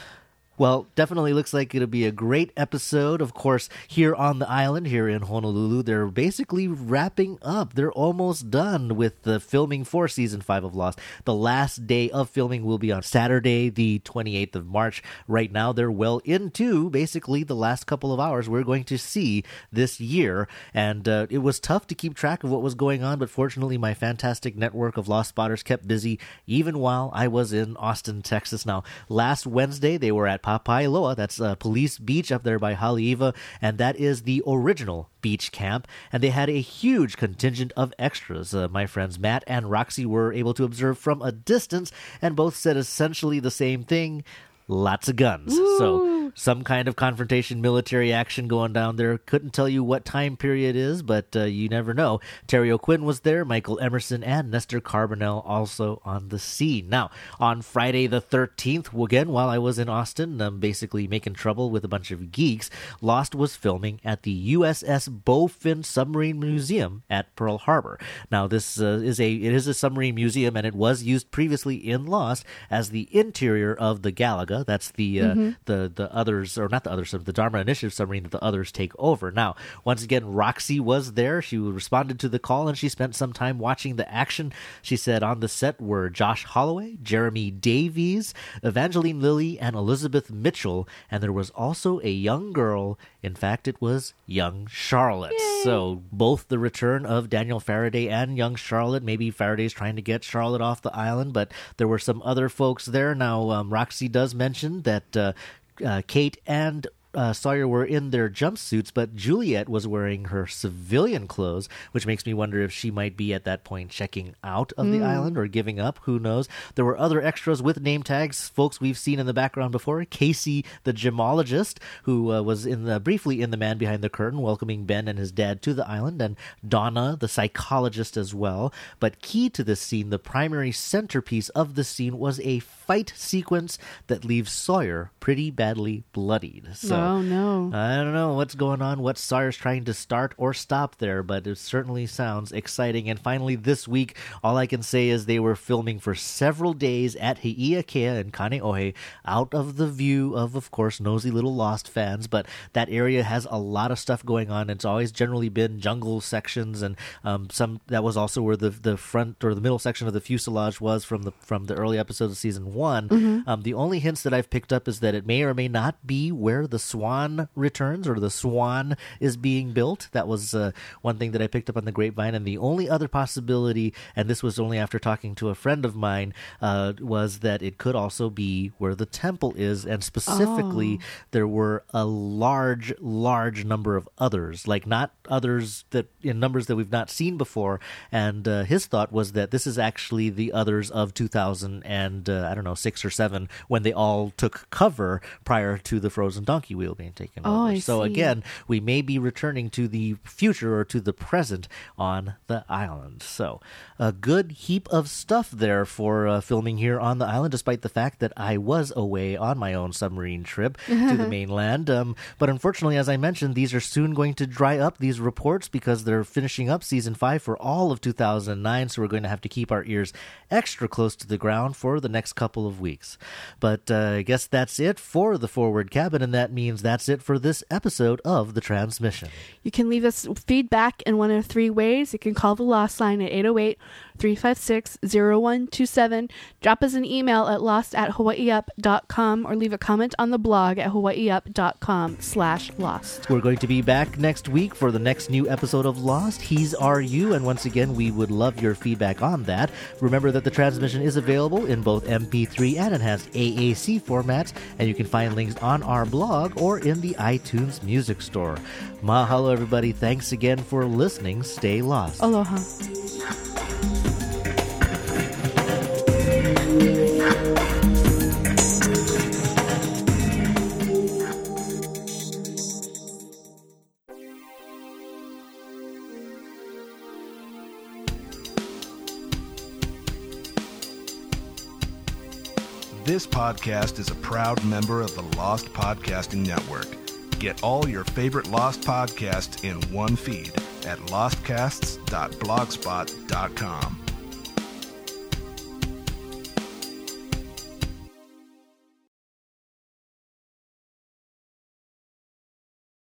Well, definitely looks like it'll be a great episode. Of course, here on the island, here in Honolulu, they're basically wrapping up. They're almost done with the filming for Season five of Lost. The last day of filming will be on Saturday, the twenty-eighth of March. Right now, they're well into, basically, the last couple of hours we're going to see this year. And uh, it was tough to keep track of what was going on, but fortunately, my fantastic network of Lost spotters kept busy, even while I was in Austin, Texas. Now, last Wednesday, they were at Papailoa, that's uh, Police Beach up there by Haleiwa, and that is the original beach camp, and they had a huge contingent of extras. Uh, my friends Matt and Roxy were able to observe from a distance, and both said essentially the same thing. Lots of guns. Woo! So some kind of confrontation, military action going down there. Couldn't tell you what time period is, but uh, you never know. Terry O'Quinn was there, Michael Emerson, and Nestor Carbonell also on the scene. Now, on Friday the thirteenth, again, while I was in Austin, um, basically making trouble with a bunch of geeks, Lost was filming at the U S S Bowfin Submarine Museum at Pearl Harbor. Now, this uh, is a it is a submarine museum, and it was used previously in Lost as the interior of the Galaga. That's the uh, mm-hmm. the the others, or not the others, the Dharma Initiative submarine that the others take over. Now, once again, Roxy was there. She responded to the call, and she spent some time watching the action. She said on the set were Josh Holloway, Jeremy Davies, Evangeline Lilly, and Elizabeth Mitchell, and there was also a young girl. In fact, it was young Charlotte. Yay. So both the return of Daniel Faraday and young Charlotte. Maybe Faraday's trying to get Charlotte off the island, but there were some other folks there. Now, um, Roxy does mention that uh, uh, Kate and Uh, Sawyer were in their jumpsuits, but Juliet was wearing her civilian clothes, which makes me wonder if she might be at that point checking out of mm. the island or giving up. Who knows? There were other extras with name tags, folks we've seen in the background before. Casey, the gemologist, who uh, was in the, briefly in The Man Behind the Curtain, welcoming Ben and his dad to the island, and Donna, the psychologist, as well. But key to this scene, the primary centerpiece of the scene, was a fight sequence that leaves Sawyer pretty badly bloodied. So. Oh, no. I don't know what's going on, what Sawyer's trying to start or stop there, but it certainly sounds exciting. And finally, this week, all I can say is they were filming for several days at Hei'akea in Kaneohe, out of the view of, of course, nosy little Lost fans, but that area has a lot of stuff going on. It's always generally been jungle sections, and um, some that was also where the the front or the middle section of the fuselage was from the from the early episodes of season one. Mm-hmm. Um, the only hints that I've picked up is that it may or may not be where the Swan returns, or the Swan is being built. That was uh, one thing that I picked up on the grapevine. And the only other possibility, and this was only after talking to a friend of mine, uh, was that it could also be where the temple is. And specifically, oh. there were a large, large number of others, like not others that in numbers that we've not seen before. And uh, his thought was that this is actually the others of two thousand and uh, I don't know, six or seven, when they all took cover prior to the Frozen Donkey Wheel being taken oh, over. I so see. again, we may be returning to the future or to the present on the island. So a good heap of stuff there for uh, filming here on the island, despite the fact that I was away on my own submarine trip to the mainland. Um, but unfortunately, as I mentioned, these are soon going to dry up, these reports, because they're finishing up season five for all of two thousand nine. So we're going to have to keep our ears extra close to the ground for the next couple of weeks. But uh, I guess that's it for the Forward Cabin, and that means that's it for this episode of The Transmission. You can leave us feedback in one of three ways. You can call the Lost line at eight oh eight, three five six, oh one two seven, drop us an email at lost at hawaiiup dot com, or leave a comment on the blog at hawaiiup dot com slash lost. We're going to be back next week for the next new episode of Lost, He's Are You, and once again, we would love your feedback on that. Remember that The Transmission is available in both M P three and enhanced A A C formats, and you can find links on our blog or in the iTunes Music Store. Mahalo, everybody. Thanks again for listening. Stay lost. Aloha. This podcast is a proud member of the Lost Podcasting Network. Get all your favorite Lost podcasts in one feed at lostcasts dot blogspot dot com.